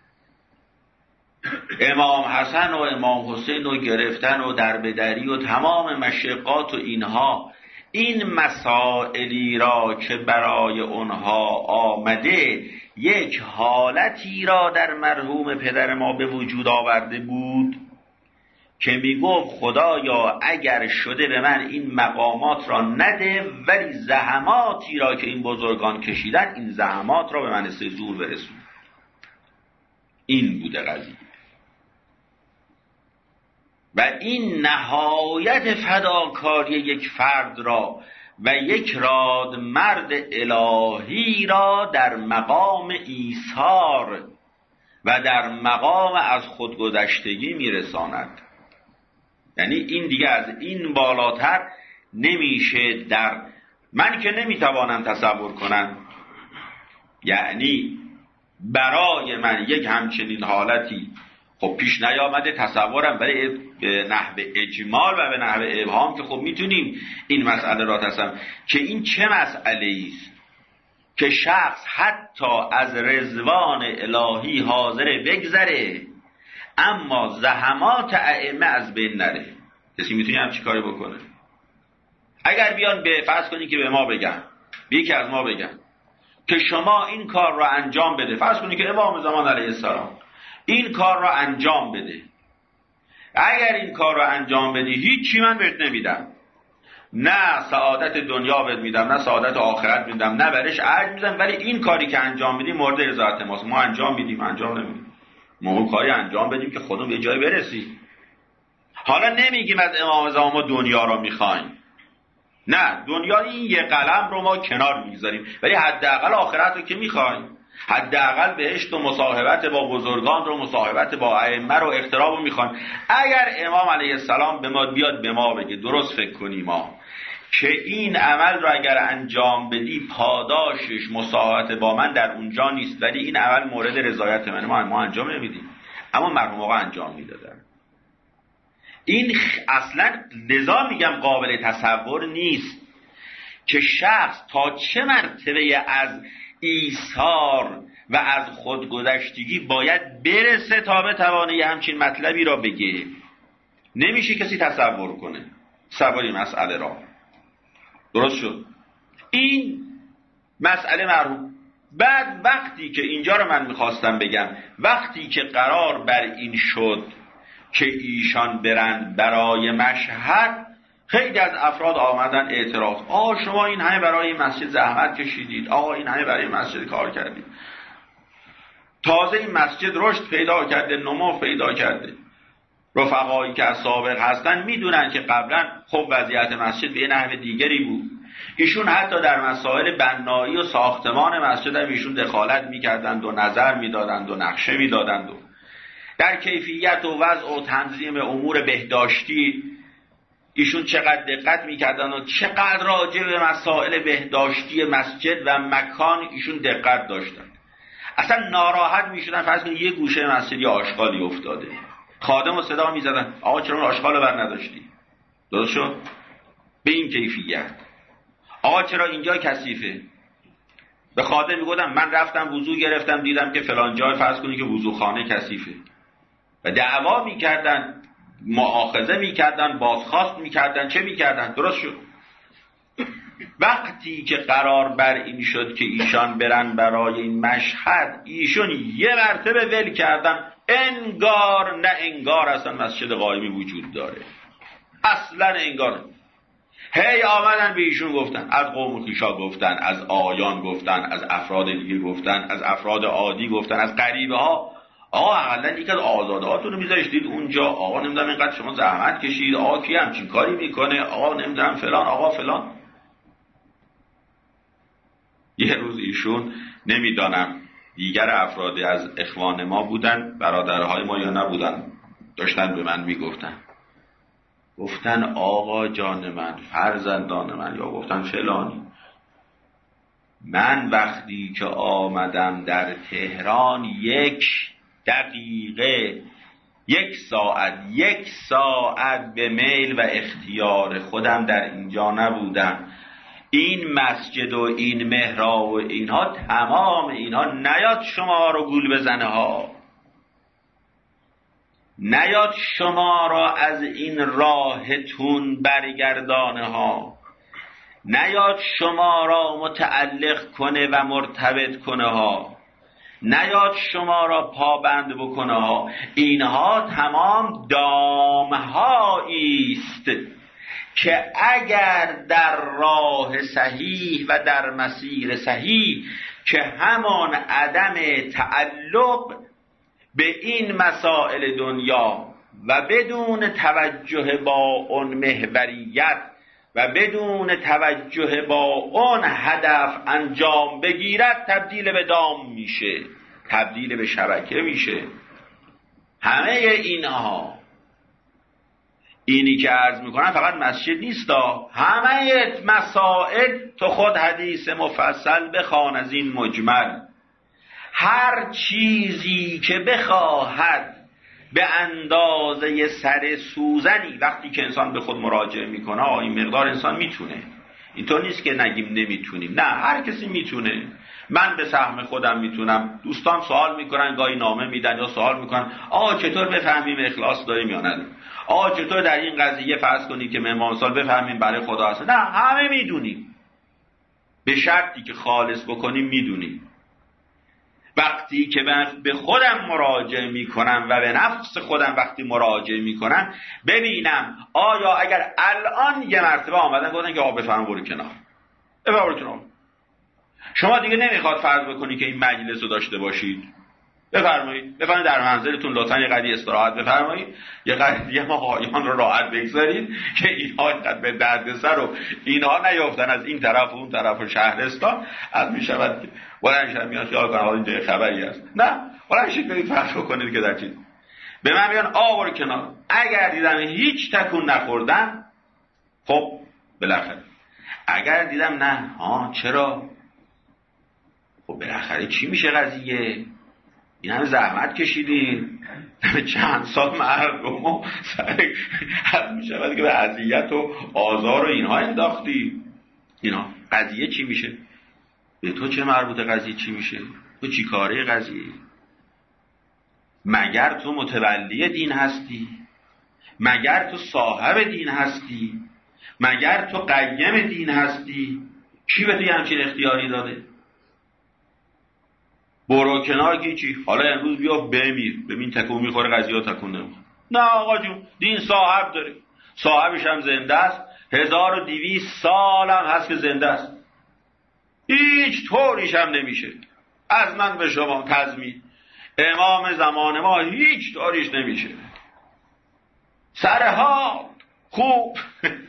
امام حسن و امام حسین رو گرفتن و دربدری و تمام مشقات و اینها، این مسائلی را که برای اونها آمده یک حالتی را در مرحوم پدر ما به وجود آورده بود که میگفت خدایا اگر شده به من این مقامات را نده، ولی زحماتی را که این بزرگان کشیدن این زحمات را به من سه زور برسون. این بوده قضیه و این نهایت فداکاری یک فرد را و یک راد مرد الهی را در مقام ایثار و در مقام از خودگذشتگی میرساند. یعنی این دیگه از این بالاتر نمیشه. در من که نمیتوانم تصور کنم، یعنی برای من یک همچنین حالتی خب پیش نیامده، تصورم برای به نحو اجمال و به نحو ابهام که خب میتونیم این مسئله را تصور که این چه مسئله است که شخص حتی از رضوان الهی حاضر بگذره اما زحمات ائمه از بین نره. کسی میتونه همچی کاری بکنه؟ اگر بیان به فرض کنی که به ما بگن، به یکی از ما بگن که شما این کار را انجام بده، فرض کنی که امام زمان علیه السلام این کار را انجام بده، اگر این کار را انجام بدی هیچی من بهت نمیدم، نه سعادت دنیا بهت میدم نه سعادت آخرت میدم نه برش اجر میدم، ولی این کاری که انجام میدی مورد رضایت ماست. ما انجام میدیم انجام نمیدیم، ما اون کاری انجام بدیم که خودمون به جای برسیم. حالا نمیگیم از امام زمان ما دنیا را میخوایم، نه، دنیا این یه قلم رو ما کنار میگذاریم، ولی حداقل آخرت رو که میخوایم، حداقل بهشت و مصاحبت با بزرگان رو، مصاحبت با ائمه رو، احترام رو میخوایم. اگر امام علیه السلام به ما بیاد به ما بگه درست فکر کنیم ما که این عمل رو اگر انجام بدی پاداشش مصاحبت با من در اونجا نیست، ولی این عمل مورد رضایت منه، ما ما انجام نمیدیم، اما مرحوم آقا انجام میدادن. این اصلا لذا میگم قابل تصور نیست که شخص تا چه مرتبه از ایثار و از خودگذشتگی باید برسه تا بتوانه یه همچین مطلبی را بگه. نمیشه کسی تصور کنه تصوری مسئله را. درست شد؟ این مسئله مرحوم. بعد وقتی که اینجا رو من میخواستم بگم، وقتی که قرار بر این شد که ایشان برند برای مشهد، خیلی از افراد آمدن اعتراض، آقا شما این همه برای مسجد زحمت کشیدید، آقا این همه برای مسجد کار کردید، تازه این مسجد رشد پیدا کرده، نمو پیدا کرده. رفقایی که از سابق هستن میدونن که قبلا خب وضعیت مسجد به نحو دیگری بود. ایشون حتی در مسائل بنایی و ساختمان مسجد هم ایشون دخالت میکردند و نظر میدادند و نقشه میدادند و در کیفیت و وضع و تنظیم امور بهداشتی ایشون چقدر دقت میکردن و چقدر راجع به مسائل بهداشتی مسجد و مکان ایشون دقت داشتن. اصلا ناراحت میشدن فرض کنید یه گوشه مسجد یا آشغالی افتاده، خادم و صدا میزدن آقا چرا اون آشغالو بر نداشتی؟ درست شد؟ به این کیفیت. آقا چرا اینجا کثیفه؟ به خادم میگفتم من رفتم وضو گرفتم دیدم که فلان جای فرض کنید که وضوخانه کثیفه، و دعوا میکردن، مؤاخذه میکردن، بازخواست میکردن، چه میکردن؟ درست شد. وقتی که قرار بر این شد که ایشان برن برای این مشهد، ایشون یه مرتبه ول کردن، انگار نه انگار اصلا مسجد قائمی وجود داره، اصلا انگار. هی آمدن به ایشون گفتن، از قوم خویشا گفتن، از آیان گفتن، از افراد دیگه گفتن، از افراد عادی گفتن، از غریبه ها، آقا اقلا یک از آزادهاتون رو میذاشتید اونجا، آقا نمیدونم اینقدر شما زحمت کشید، آقا کی همچین کاری میکنه، آقا نمیدونم فلان، آقا فلان. یه روز ایشون نمیدانم دیگر افراد از اخوان ما بودن، برادرهای ما یا نبودن، داشتن به من میگفتن، گفتن آقا جان من، فرزندان من، یا گفتن فلانی، من وقتی که آمدم در تهران یک دقیقه یک ساعت یک ساعت به میل و اختیار خودم در اینجا نبودم. این مسجد و این محراب و اینها، تمام اینها نیاد شما رو گول بزنه ها، نیاد شما را از این راهتون برگردانه ها، نیاد شما را متعلق کنه و مرتبط کنه ها، نیاد شما را پابند بکنه ها. اینها تمام دامهایی است که اگر در راه صحیح و در مسیر صحیح که همان عدم تعلق به این مسائل دنیا و بدون توجه با اون محوریت و بدون توجه با اون هدف انجام بگیرد، تبدیل به دام میشه، تبدیل به شبکه میشه. همه اینها، اینی که عرض میکنم فقط مسجد نیستا، همه مسائل، تو خود حدیث مفصل بخوان از این مجمل. هر چیزی که بخواهد به اندازه سر سوزنی، وقتی که انسان به خود مراجعه میکنه این مقدار انسان میتونه، اینطور نیست که نگیم نمیتونیم، نه، هر کسی میتونه. من به سهم خودم میتونم. دوستان سوال میکنن، گاهی نامه میدن یا سوال میکنن آقا چطور بفهمیم اخلاص داریم یا نداریم؟ آقا چطور در این قضیه فرض کنید که مهمان سال بفهمیم برای خدا هست؟ نه، همه میدونیم، به شرطی که خالص بکنیم میدونیم. وقتی که به خودم مراجعه میکنم و به نفس خودم وقتی مراجعه میکنم ببینم آیا اگر الان یه مرتبه آمدن گفتن که آقا بفرمایید برو کنار، بفرمایید برو کنار، شما دیگه نمیخواد فرض بکنید که این مجلس رو داشته باشید، بفرمایید بفرمایید در منزلتون لطفاً یه قضیه استراحت بفرمایید، یه قضیه ما قایان رو راحت بگذارید که اینها اینقدر به دردسر و اینها نیافتن از این طرف و اون طرف شهرستان از میشود که بلند شدن میان خیال کنن اینجا یه خبری هست. نه، بلند شید برید فرض کنید که در چیز به من میگن آ برو کنار. اگر دیدم هیچ تکون نخوردن، خب بالاخره اگر دیدم نه ها چرا، خب بالاخره چی میشه قضیه؟ این همه زحمت کشیدیم، چند سال مردم رو سر حد میشود که به اذیت و آزار و اینها انداختی، اینا قضیه چی میشه؟ به تو چه مربوطه قضیه چی میشه؟ تو چی کاره قضیه؟ مگر تو متولی دین هستی؟ مگر تو صاحب دین هستی؟ مگر تو قیم دین هستی؟ کی به تو همچین اختیاری داده؟ برو کنار که چی؟ حالا امروز بیا بمیر، ببین تکون میخوره قضیه ها تکون نمیخوره. نه آقا جون، دین صاحب داره، صاحبش هم زنده است، هزار و دویست سال هم هست که زنده است، هیچ طوریش هم نمیشه از من به شما تضمین. امام زمان ما هیچ طوریش نمیشه، سرها خوب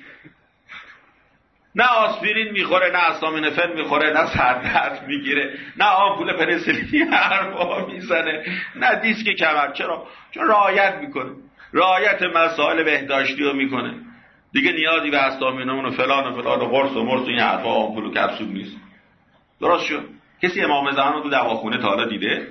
نه آسپرین میخوره، نه آسامینوفن میخوره، نه سردرد میگیره، نه آمپول پنسیلینی حرفا میزنه، نه دیسک کمر. چرا؟ چون رعایت میکنه، رعایت مسائل بهداشتی رو میکنه، دیگه نیازی به آسامینوفن و فلان و فلان و قرص و مرس و این حرفا آمپول و کپسول نیست. درست شد؟ کسی امام زمان رو تو دواخونه تا حالا دیده؟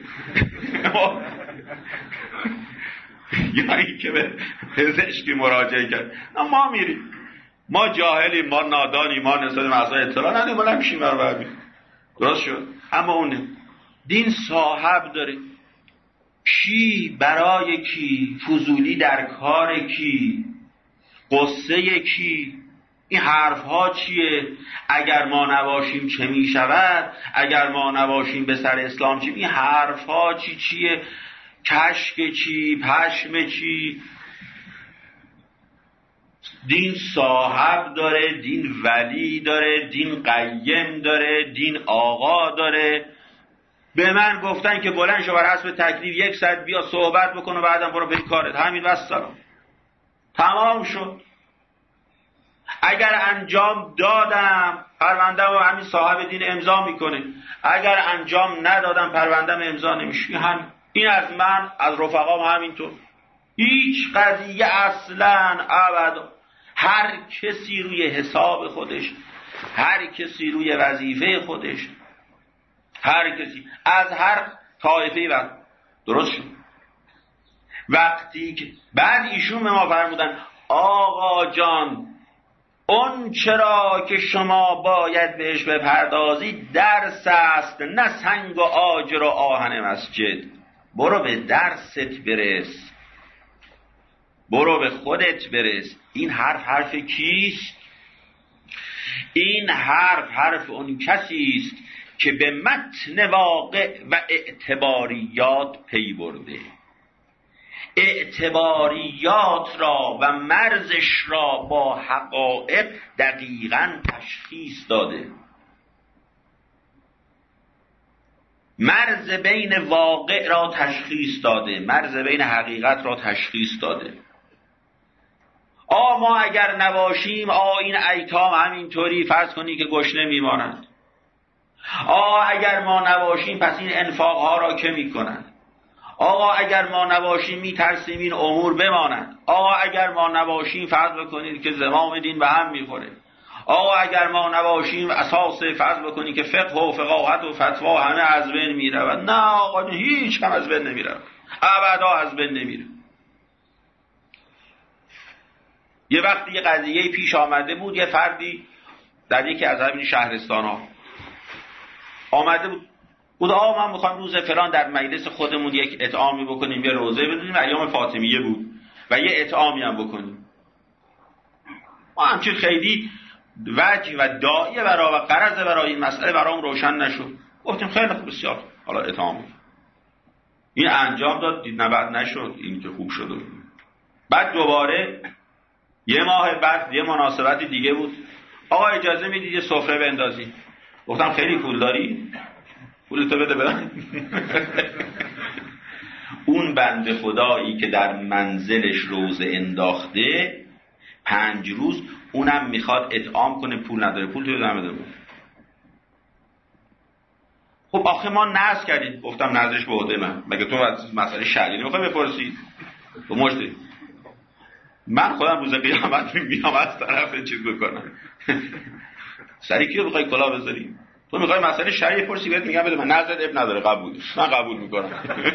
یا این که به پزشکی مراجعه کرد؟ ما میریم، ما جاهلیم، ما نادانیم، ما نسبت مسائل اطلاع نداریم، ولی میشیم برابر می‌کنیم. درست شد؟ اما اون دین صاحب داره. کی برای کی؟ فضولی در کار کی؟ قصه کی؟ این حرف ها چیه؟ اگر ما نباشیم چه می شود؟ اگر ما نباشیم به سر اسلام چی؟ این حرف ها چی چیه؟ کشک چی؟ پشم چی؟ دین صاحب داره، دین ولی داره، دین قیم داره، دین آقا داره. به من گفتن که بلند شو بر حسب تکلیف یک ساعت بیا صحبت بکن و بعدم برو به کارت، همین و السلام، تمام شد. اگر انجام دادم پروندم و همین صاحب دین امضا میکنه، اگر انجام ندادم پروندم امضا نمیشه. هم این از من، از رفقام همینطور. هیچ قضیه اصلا ابدا. هر کسی روی حساب خودش، هر کسی روی وظیفه خودش، هر کسی از هر طایفه‌ای. و درست شد. وقتی که بعد ایشون به ما فرمودن آقا جان اون چرا که شما باید بهش بپردازید درس است، نه سنگ و آجر و آهن مسجد. برو به درست برس، برو به خودت برس. این حرف حرف کیست؟ این حرف حرف اون کسی است که به متن واقع و اعتباریات پی برده، اعتباریات را و مرزش را با حقایق دقیقاً تشخیص داده، مرز بین واقع را تشخیص داده، مرز بین حقیقت را تشخیص داده. آ ما اگر نباشیم، آ این ایتام همینطوری فرض کنی که گشنه میمانند. آ اگر ما نباشیم پس این انفاقها را که میکنند. آقا اگر ما نباشیم میترسیم این امور بمانند. آقا اگر ما نباشیم فرض بکنید که زمام دین به هم میخوره. آقا اگر ما نباشیم اساس فرض بکنید که فقه و فقاهت و فتوا همه از بین میرود. نه آقا هیچ هم از بین نمیرود، ابدا از بین نمیره. یه وقتی یه قضیه پیش آمده بود، یه فردی در یکی از همین شهرستان ها آمده بود بود آقا من میخوام روز فلان در مجلس خودمون یک اطعامی بکنیم، یه روزه بدونیم، ایام فاطمیه بود و یه اطعامی هم بکنیم. ما همچین خیلی وجه و داعیه برای و غرض برای این مسئله برام روشن نشد. گفتیم خیلی خوب، بسیار، حالا اطعام این انجام داد، دید نبرد نشد، این که خوب شد. بعد دوباره یه ماه بعد یه مناسبت دیگه بود، آقا اجازه میدید یه سفره بندازی. گفتم خیلی پول داری؟ پولتو بده بدن. اون بنده خدایی که در منزلش روزه انداخته پنج روز، اونم میخواد اطعام کنه، پول نداره، پول تو بده بده. خب آخه ما نذر کردیم. گفتم نذرش به عهده من، مگه تو از مسئله شرعی نمیخوای بپرسی؟ تو مجدی من خودم روز قیامت میام از طرف چیز بکنم. سری کیو بخوای کلا بذاری؟ تو میخوای مسئله شرعی بپرسی، بهت میگم بده من، نذر اب نداره، قبول من قبول میکنم.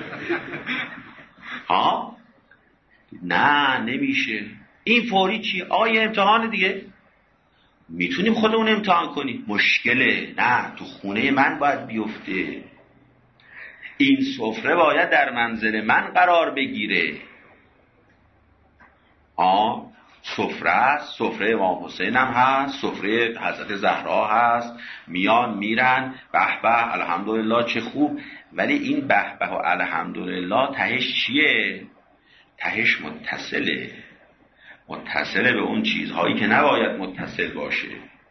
ها نه نمیشه. این فوری چی؟ آقا یه امتحان دیگه، میتونیم خودمون امتحان کنیم، مشکله. نه تو خونه من باید بیفته، این سفره باید در منزل من قرار بگیره. آه سفره است، سفره امام حسین هم هست، سفره حضرت زهرا هست، میان میرن به به الحمدلله چه خوب. ولی این به به و الحمدلله تهش چیه؟ تهش متصله، متصله به اون چیزهایی که نباید متصل باشه،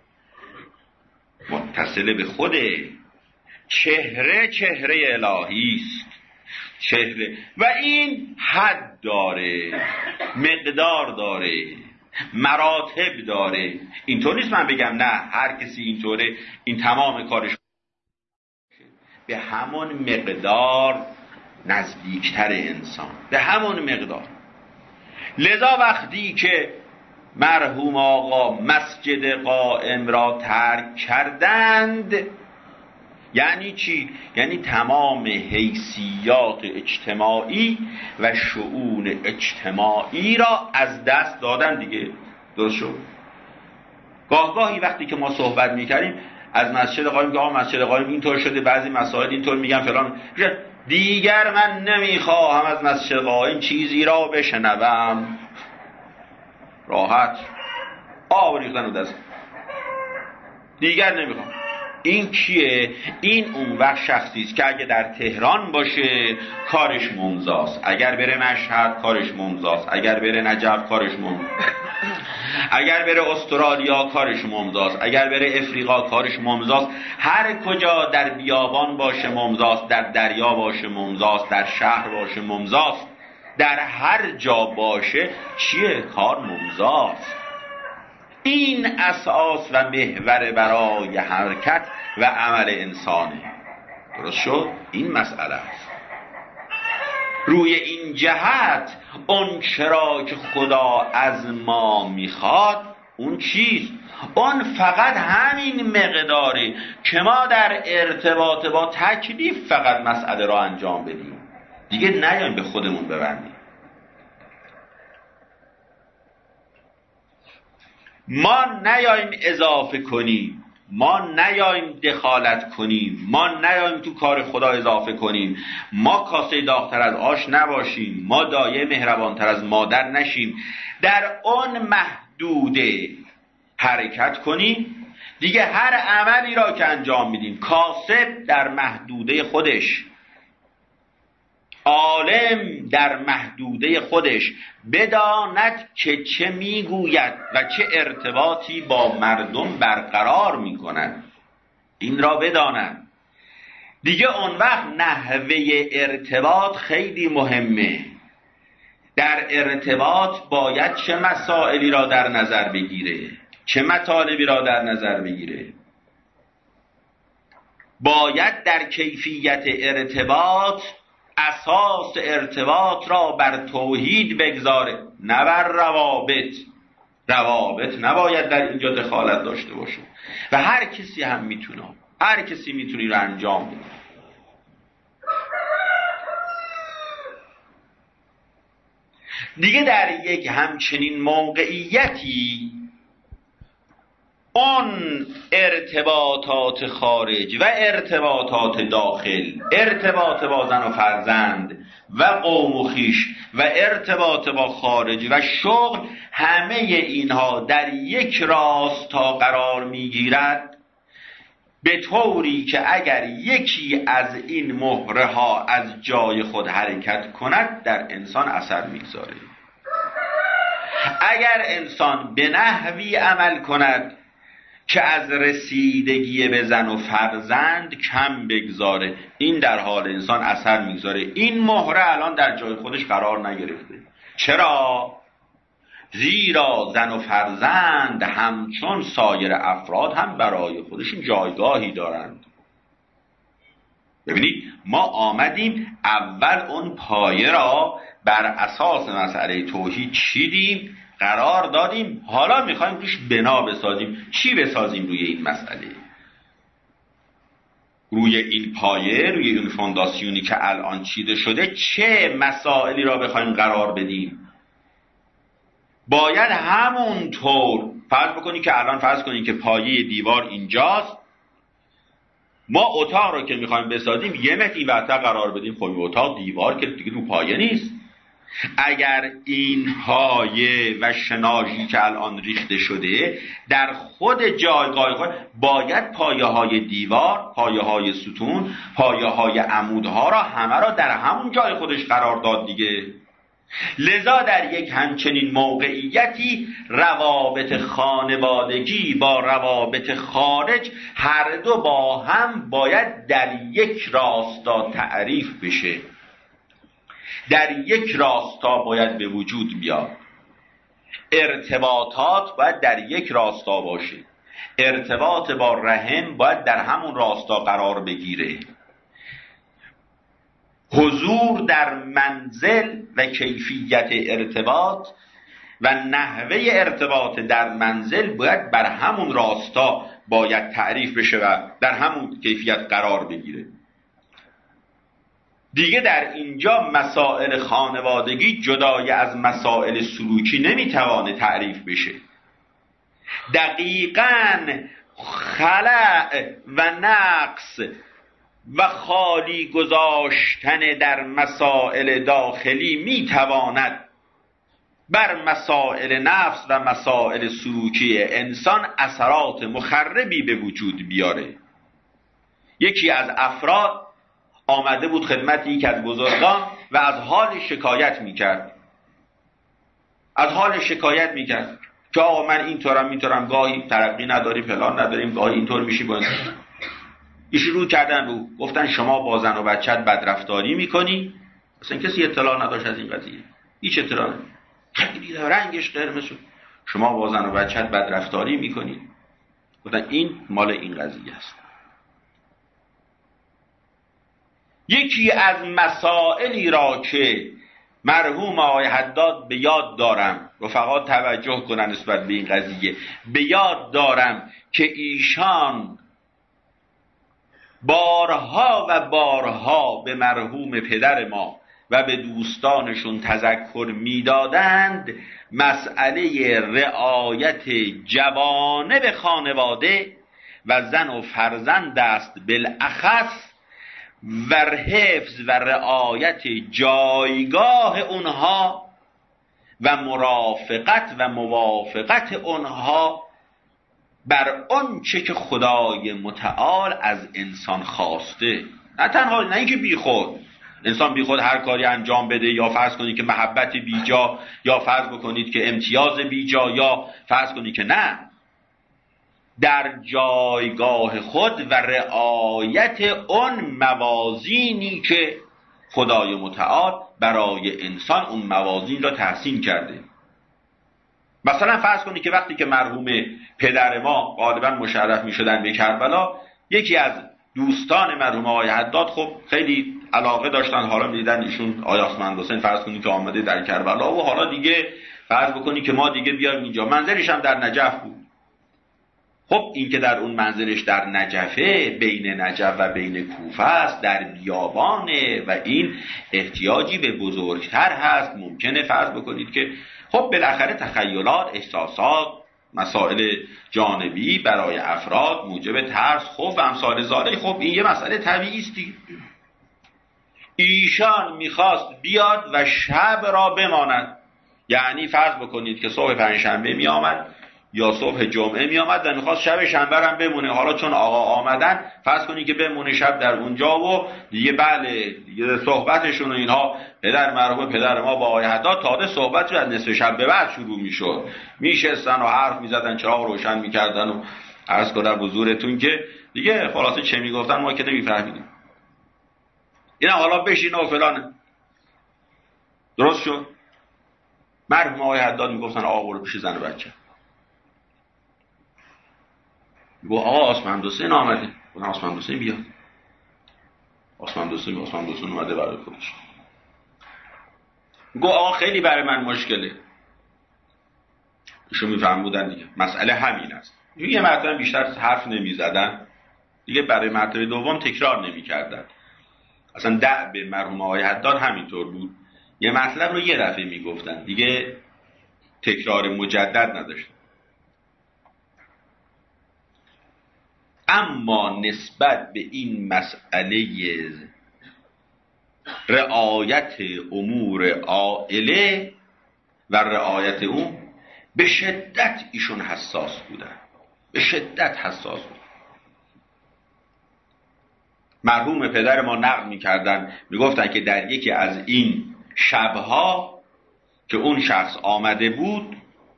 متصله به خوده. چهره چهره الهی است، چهره، و این حد داره، مقدار داره، مراتب داره. اینطور نیست من بگم نه هر کسی اینطوره این تمام کارش، به همون مقدار نزدیکتر انسان، به همون مقدار. لذا وقتی که مرحوم آقا مسجد قائم را ترک کردند، یعنی چی؟ یعنی تمام حیثیات اجتماعی و شؤون اجتماعی را از دست دادن دیگه. درست شد؟ گاه گاهی وقتی که ما صحبت میکردیم از مسجد قائم که آقا مسجد قائم اینطور شده، بعضی مسائل اینطور میگن فلان، دیگر من نمیخواهم از مسجد قائم چیزی را بشنوم. راحت آب ریختن و دست دیگر نمیخوام. این کیه؟ این اون وقت شخصی است که اگه در تهران باشه کارش ممزاست، اگر بره مشهد کارش ممزاست، اگر بره نجف کارش ممزاست، اگر بره استرالیا کارش ممزاست، اگر بره افریقا کارش ممزاست، هر کجا در بیابان باشه ممزاست، در دریا باشه ممزاست، در شهر باشه ممزاست، در هر جا باشه چیه؟ کار ممزاست. این اساس و محور برای حرکت و عمل انسانه. درست شد؟ این مسئله است. روی این جهت اون چرا که خدا از ما میخواد اون چیز، اون فقط همین مقداره که ما در ارتباط با تکلیف فقط مسئله را انجام بدیم، دیگه نیایم به خودمون ببندیم. ما نیایم اضافه کنیم، ما نیایم دخالت کنیم، ما نیایم تو کار خدا اضافه کنیم، ما کاسه داغ‌تر از آش نباشیم، ما دایه مهربانتر از مادر نشیم، در اون محدوده حرکت کنیم. دیگه هر عملی را که انجام میدیم کاسب در محدوده خودش، عالم در محدوده خودش، بداند که چه میگوید و چه ارتباطی با مردم برقرار میکند، این را بداند. دیگه اون وقت نحوه ارتباط خیلی مهمه. در ارتباط باید چه مسائلی را در نظر بگیره، چه مطالبی را در نظر بگیره. باید در کیفیت ارتباط اساس ارتباط را بر توحید بگذاره، نه بر روابط. روابط نباید در اینجا دخالت داشته باشه و هر کسی هم میتونه، هر کسی میتونی رو انجام بده. دیگه در یک همچنین موقعیتی اون ارتباطات خارج و ارتباطات داخل، ارتباط با زن و فرزند و قوم و خویش و ارتباط با خارج و شغل، همه اینها در یک راستا قرار میگیرد، به طوری که اگر یکی از این مهره ها از جای خود حرکت کند در انسان اثر میگذاره. اگر انسان به نحوی عمل کند که از رسیدگی به زن و فرزند کم بگذاره، این در حال انسان اثر میگذاره. این مهره الان در جای خودش قرار نگرفته. چرا؟ زیرا زن و فرزند همچون سایر افراد هم برای خودشون جایگاهی دارند. ببینید ما آمدیم اول اون پایه را بر اساس مسئله توحید چیدیم، قرار دادیم، حالا میخوایم روش بنا بسازیم. چی بسازیم روی این مسئله؟ روی این پایه، روی این فونداسیونی که الان چیده شده، چه مسائلی را بخوایم قرار بدیم؟ باید همونطور فرض بکنی که الان فرض کنی که پایه دیوار اینجاست، ما اتاق رو که میخوایم بسازیم یه متر این وسط قرار بدیم. خب اتاق دیوار که دیگه رو پایه نیست. اگر این پایه و شناژی که الان ریخته شده در خود جایگاه خود، باید پایه های دیوار، پایه های ستون، پایه های عمودها را همه را در همون جای خودش قرار داد دیگه. لذا در یک همچنین موقعیتی روابط خانوادگی با روابط خارج هر دو با هم باید در یک راستا تعریف بشه، در یک راستا باید به وجود بیاد. ارتباطات باید در یک راستا باشه، ارتباط با رحم باید در همون راستا قرار بگیره، حضور در منزل و کیفیت ارتباط و نحوه ارتباط در منزل باید بر همون راستا باید تعریف بشه و در همون کیفیت قرار بگیره. دیگه در اینجا مسائل خانوادگی جدای از مسائل سلوکی نمیتوانه تعریف بشه. دقیقاً خلأ و نقص و خالی گذاشتن در مسائل داخلی میتواند بر مسائل نفس و مسائل سلوکی انسان اثرات مخربی به وجود بیاره. یکی از افراد آمده بود خدمت یک از بزرگان و از حال شکایت میکرد از حال شکایت میکرد که آقا من اینطورم اینطورم، گاهی ترقی نداری، فلان نداریم، گاهی اینطور میشی. باید ایش رو کردن رو گفتن شما با زن و بچت بدرفتاری میکنی. اصلا کسی اطلاع نداشت از این قضیه، هیچ اطلاع نداشت. خیلی رنگش قرمز شد، شما با زن و بچت بدرفتاری میکنی. گفتن این مال این قضیه است. یکی از مسائلی را که مرحوم آقای حداد به یاد دارم، رفقا توجه کنن نسبت به این قضیه، به یاد دارم که ایشان بارها و بارها به مرحوم پدر ما و به دوستانشون تذکر میدادند مسئله رعایت جوانب خانواده و زن و فرزند است بالاخص، و حفظ و رعایت جایگاه اونها و مرافقت و موافقت اونها بر اون چه که خدای متعال از انسان خواسته. نه تنها نه اینکه بی خود انسان بی خود هر کاری انجام بده، یا فرض کنید که محبت بیجا، یا فرض بکنید که امتیاز بیجا، یا فرض کنید که نه، در جایگاه خود و رعایت اون موازینی که خدای متعال برای انسان اون موازین را تحسین کرده. مثلا فرض کنید که وقتی که مرحوم پدر ما غالبا مشرف می شدن به کربلا، یکی از دوستان مرحوم آقای حداد خب خیلی علاقه داشتن، حالا می دیدن ایشون آقای آسمند حسین فرض کنید که آمده در کربلا و حالا دیگه فرض بکنید که ما دیگه بیایم اینجا. منزلش هم در نجف بود. خب این که در اون منزلش در نجفه، بین نجف و بین کوفه است، در بیابانه و این احتیاجی به بزرگتر هست. ممکنه فرض بکنید که خب بالاخره تخیلات، احساسات مسائل جانبی برای افراد موجب ترس، خوف و امثال ذالک. خب این یه مسئله طبیعی است دیگه. ایشان میخواست بیاد و شب را بماند، یعنی فرض بکنید که صبح پنجشنبه می آمد یا صبح جمعه می آمد و میخواست شب شنبه هم بمونه. حالا چون آقا آمدن فرض کنید که بمونه شب در اونجا و دیگه بله دیگه صحبتشون و اینها، پدر مرحوم پدر ما با آقای حداد تازه صحبت از نصف شب به بعد شروع میشد، میشستن و حرف میزدن، چراغ روشن میکردن و عرض کنم حضورتون که دیگه خلاصه چه میگفتن ما که نمیفهمیدیم. اینا حالا بشین و فلان. درست شد. مرحوم آقای حداد میگفتن آقا برو پیش زن و بچه. گو آقا آسمان حسین آمده. گفتن آسمان حسین بیاد. آسمان حسین آسمان حسین اومده برای خودش. گو آقا خیلی برای من مشکله. ایشون میفهم بودن دیگه مسئله همین است. یه مرتبه بیشتر حرف نمیزدن دیگه، برای مرتبه دوم تکرار نمیکردن. اصلا دعب مرحوم آقای حداد همینطور بود، یه مطلب رو یه دفعه میگفتن دیگه تکرار مجدد نداشتن. اما نسبت به این مسئله رعایت امور عائله و رعایت اون به شدت ایشون حساس بودن، به شدت حساس بودن. مرحوم پدر ما نقل میکردن، میگفتن که در یکی از این شبها که اون شخص آمده بود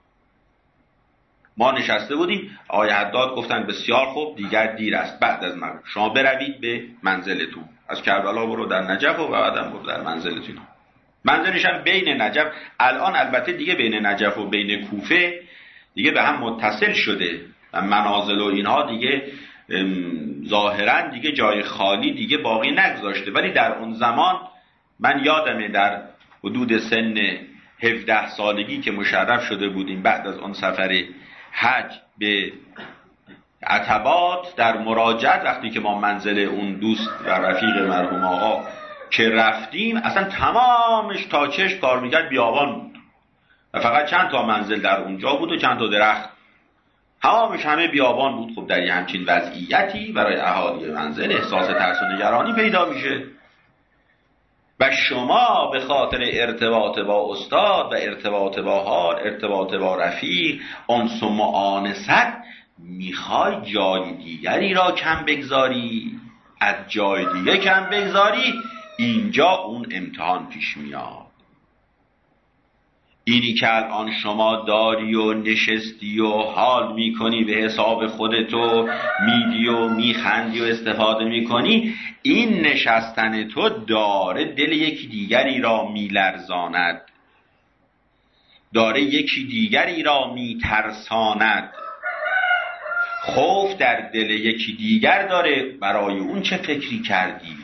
ما نشسته بودیم، آقای حداد گفتن بسیار خوب دیگر دیر است، بعد از مغرب شما بروید به منزلتون، از کربلا برو در نجف و بعدم برو در منزلتون. منزلش هم بین نجف، الان البته دیگه بین نجف و بین کوفه دیگه به هم متصل شده و منازل و اینها دیگه ظاهرا دیگه جای خالی دیگه باقی نگذاشته، ولی در اون زمان من یادمه در حدود سن هفده سالگی که مشرف شده بودیم بعد از اون سفر حج به عتبات، در مراجعت وقتی که ما منزل اون دوست و رفیق مرحوم آقا که رفتیم اصلا تمامش تا چشم کار میکرد بیابان بود و فقط چند تا منزل در اونجا بود و چند تا درخت، تمامش همه بیابان بود. خب در یه همچین وضعیتی برای اهالی منزل احساس ترس و نگرانی پیدا میشه و شما به خاطر ارتباط با استاد و ارتباط با حال، ارتباط با رفیق، انس و معانست میخوای جای دیگری را کم بگذاری، از جای دیگه کم بگذاری، اینجا اون امتحان پیش میاد. اینی که الان شما داری و نشستی و حال میکنی به حساب خودتو، میدی و میخندی و استفاده میکنی، این نشستن تو داره دل یکی دیگری را میلرزاند، داره یکی دیگری را میترساند، خوف در دل یکی دیگر داره، برای اون چه فکری کردی؟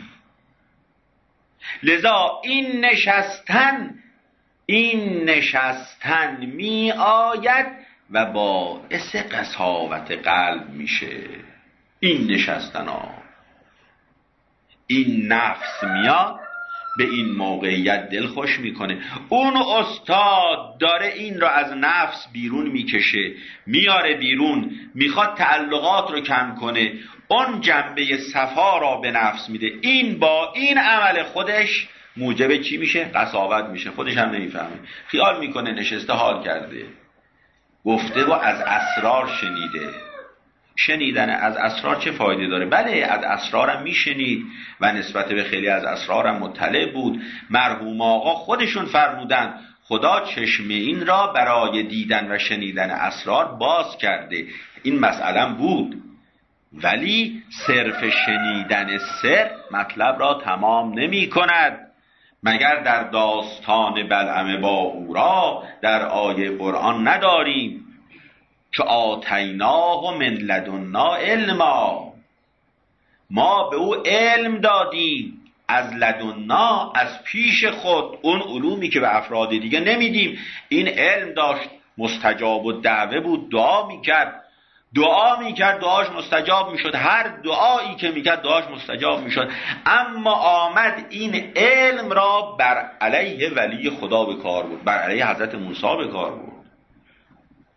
لذا این نشستن این نشستن می آید و باعث قساوت قلب میشه. این نشستن ها، این نفس میاد به این موقعیت دل خوش میکنه، اون استاد داره این را از نفس بیرون میکشه، میاره بیرون، میخواد تعلقات رو کم کنه، اون جنبه صفا را به نفس میده. این با این عمل خودش موجب چی میشه؟ قساوت میشه. خودش هم نمیفهمه، خیال میکنه نشسته حال کرده، گفته و از اسرار شنیده. شنیدن از اسرار چه فایده داره؟ بله از اسرارم میشنید و نسبت به خیلی از اسرارم مطلع بود. مرحوم آقا خودشون فرمودن خدا چشم این را برای دیدن و شنیدن اسرار باز کرده. این مسئله بود، ولی صرف شنیدن سر مطلب را تمام نمی کند. مگر در داستان بلعم با او را در آیه قرآن نداریم که آتیناه من لدنا علما، ما به او علم دادیم از لدنا، از پیش خود، اون علومی که به افراد دیگه نمیدیم. این علم داشت، مستجاب و دعوه بود، دعا میکرد، دعا میکرد دعاش مستجاب میشد، هر دعایی که میکرد دعاش مستجاب میشد. اما آمد این علم را بر علیه ولی خدا به کار برد، بر علیه حضرت موسی به کار برد.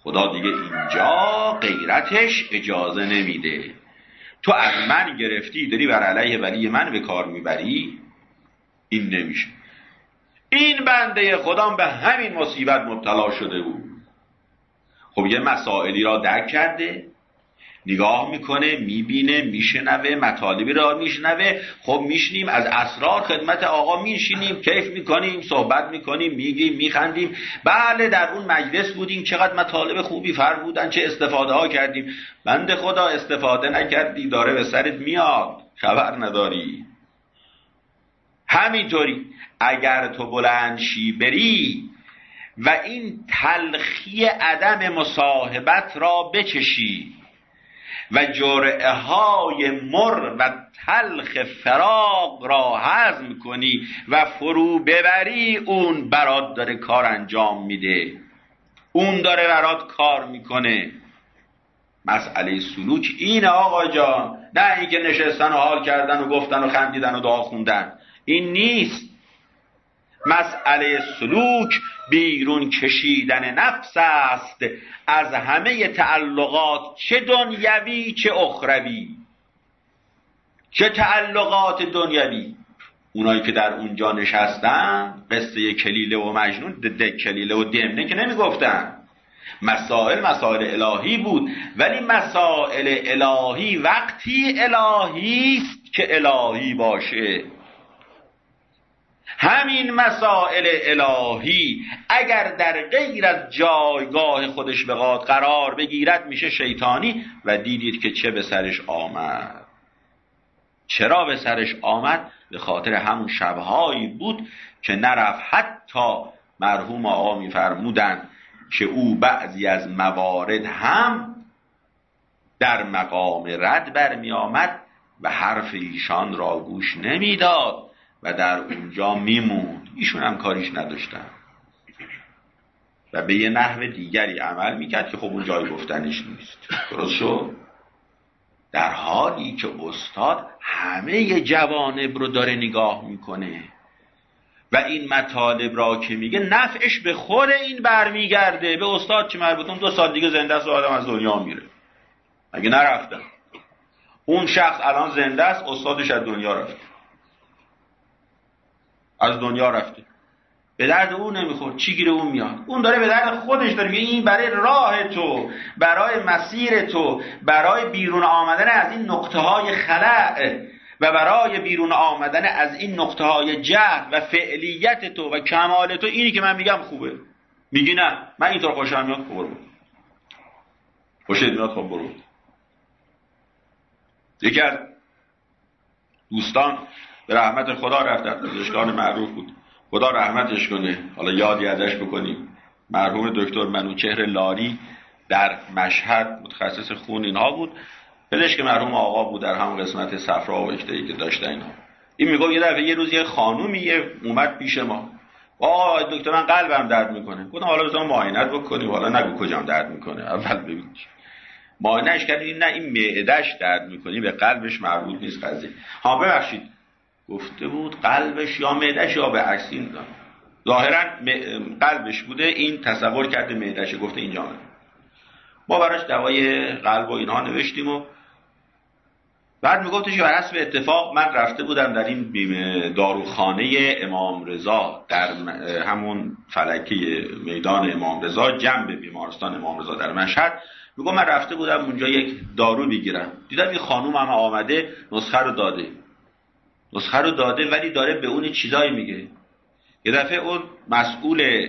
خدا دیگه اینجا غیرتش اجازه نمیده. تو از من گرفتی داری بر علیه ولی من به کار میبری، این نمیشه. این بنده خدا به همین مصیبت مبتلا شده بود. خب یه مسائلی را درک کرده، نگاه میکنه، میبینه، میشنوه، مطالبی را میشنوه. خب میشنیم از اسرار خدمت آقا، میشینیم کیف میکنیم، صحبت میکنیم، میگیم، میخندیم. بله در اون مجلس بودیم، چقدر مطالب خوبی فرمودن، چه استفاده ها کردیم. بنده خدا استفاده نکردی، داره به سرت میاد، خبر نداری. همینطوری اگر تو بلند شی بری و این تلخی عدم مصاحبت را بچشی و جرعه های مر و تلخ فراق را هضم کنی و فرو ببری، اون برات داره کار انجام میده، اون داره برات کار میکنه. مسئله سلوک اینه آقا جان، نه اینکه نشستن و حال کردن و گفتن و خندیدن و دعا خوندن، این نیست. مسئله سلوک بیرون کشیدن نفس است از همه تعلقات، چه دنیوی چه اخروی. چه تعلقات دنیوی، اونایی که در اونجا نشستن قصه کلیله و مجنون، ده کلیله و دمنه که نمی گفتن. مسائل مسائل الهی بود، ولی مسائل الهی وقتی الهی است که الهی باشه. همین مسائل الهی اگر در غیر از جایگاه خودش بخواد قرار بگیرد میشه شیطانی. و دیدید که چه به سرش آمد. چرا به سرش آمد؟ به خاطر همون شبهایی بود که نرفت. حتی مرحوم آقا میفرمودن که او بعضی از موارد هم در مقام رد برمی آمد و حرف ایشان را گوش نمیداد و در اونجا میموند. ایشون هم کاریش نداشتن و به یه نحو دیگری عمل میکرد که خب اون جای گفتنش نیست. درست شد؟ در حالی که استاد همه جوانب رو داره نگاه میکنه و این مطالب را که میگه نفعش به خود این برمیگرده. به استاد چه مربوط؟ اون دو سال دیگه زنده است و آدم از دنیا میره. اگه نرفتن اون شخص الان زنده است، استادش از دنیا رفته، از دنیا رفته، به درد اون نمیخورد، چی گیره اون میاد؟ اون داره به درد خودش داره میگه این برای راه تو، برای مسیر تو، برای بیرون آمدن از این نقطه های خلأ و برای بیرون آمدن از این نقطه های جهل و فعلیت تو و کمال تو. اینی که من میگم خوبه، میگی نه من اینطور خوشم میاد، خب برو. خوشت میاد، خب برو. یکی از دوستان به رحمت خدا رفت، در پزشکان معروف بود، خدا رحمتش کنه، حالا یادی ازش بکنیم، مرحوم دکتر منوچهر لاری در مشهد، متخصص خون اینها بود، پزشک مرحوم آقا بود در همون قسمت صفرا و اکتایی که داشتن اینها. این میگه یه دفعه یه روز یه خانومی اومد پیش ما، آقا دکتر من قلبم درد میکنه. گفتم حالا بذار معاینت بکنیم. حالا نگو کجام درد میکنه، اول ببین. معاینهش کردیم، نه این معده‌اش درد میکنه، به قلبش مربوط نیست قضیه. ها ببخشید گفته بود قلبش یا معده‌اش یا به عکس، این ظاهرا قلبش بوده، این تصور کرده معده‌اش، گفته اینجا. ما براش دوای قلب و اینها نوشتیم و بعد میگفتش بر حسب اتفاق من رفته بودم در این داروخانه امام رضا در همون فلکه میدان امام رضا، جنب بیمارستان امام رضا در مشهد. میگم من رفته بودم اونجا یک دارو بگیرم، دیدم این خانوم هم آمده نسخه رو داده نسخه رو داده ولی داره به اون چیزایی میگه. یه دفعه اون مسئول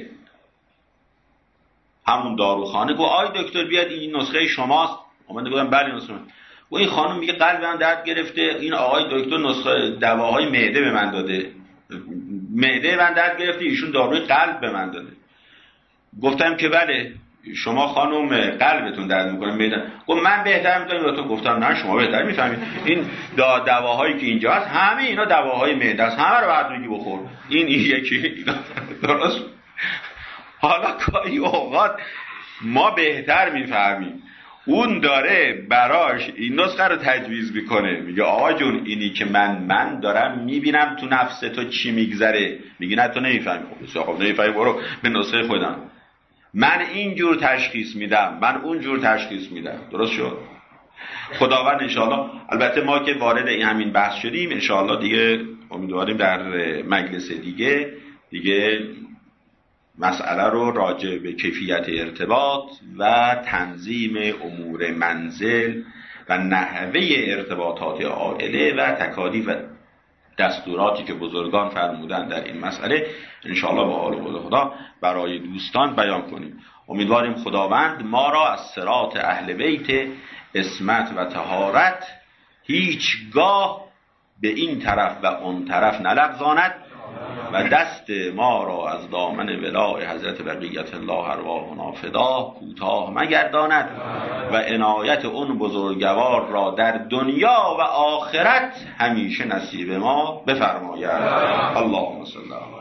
همون داروخانه گفت آی دکتر بیاد این نسخه شماست. من گفتم بله نسخه من. و این خانم میگه قلبم درد گرفته، این آقای دکتر نسخه دواهای معده به من داده، معده من درد گرفته، ایشون داروی قلب به من داده. گفتم که بله شما خانم قلبتون درد میکنه، معده. گفت من بهتر میتونم. تو گفتم نه شما بهتر میفهمید، این دواهایی که اینجا هست همه اینا دواهای معده است، همه رو بعد میگی بخور. این این یکی درست. حالا گاهی اوقات ما بهتر میفهمیم، اون داره براش این نسخه رو تجویز میکنه، میگه آقا جون اینی که من من دارم میبینم تو نفس تو چی میگذره. میگه نه تو نمیفهمی. خب خب نمیفهمی برو به نسخه خودم. من اینجور تشخیص میدم، من اونجور تشخیص میدم. درست شد؟ خداوند انشاءالله، البته ما که وارد این همین بحث شدیم انشاءالله دیگه امیدواریم در مجلس دیگه دیگه مسئله رو راجع به کیفیت ارتباط و تنظیم امور منزل و نحوه ارتباطات عائله و تکالیف و دستوراتی که بزرگان فرمودن در این مسئله انشاءالله با حال قول خدا برای دوستان بیان کنیم. امیدواریم خداوند ما را از صراط اهل بیت عصمت و طهارت هیچگاه به این طرف و اون طرف نلغزاند و دست ما را از دامن ولای حضرت بقیت الله ارواحنا فدا کوتاه مگرداند و عنایت اون بزرگوار را در دنیا و آخرت همیشه نصیب ما بفرماید. اللهم صل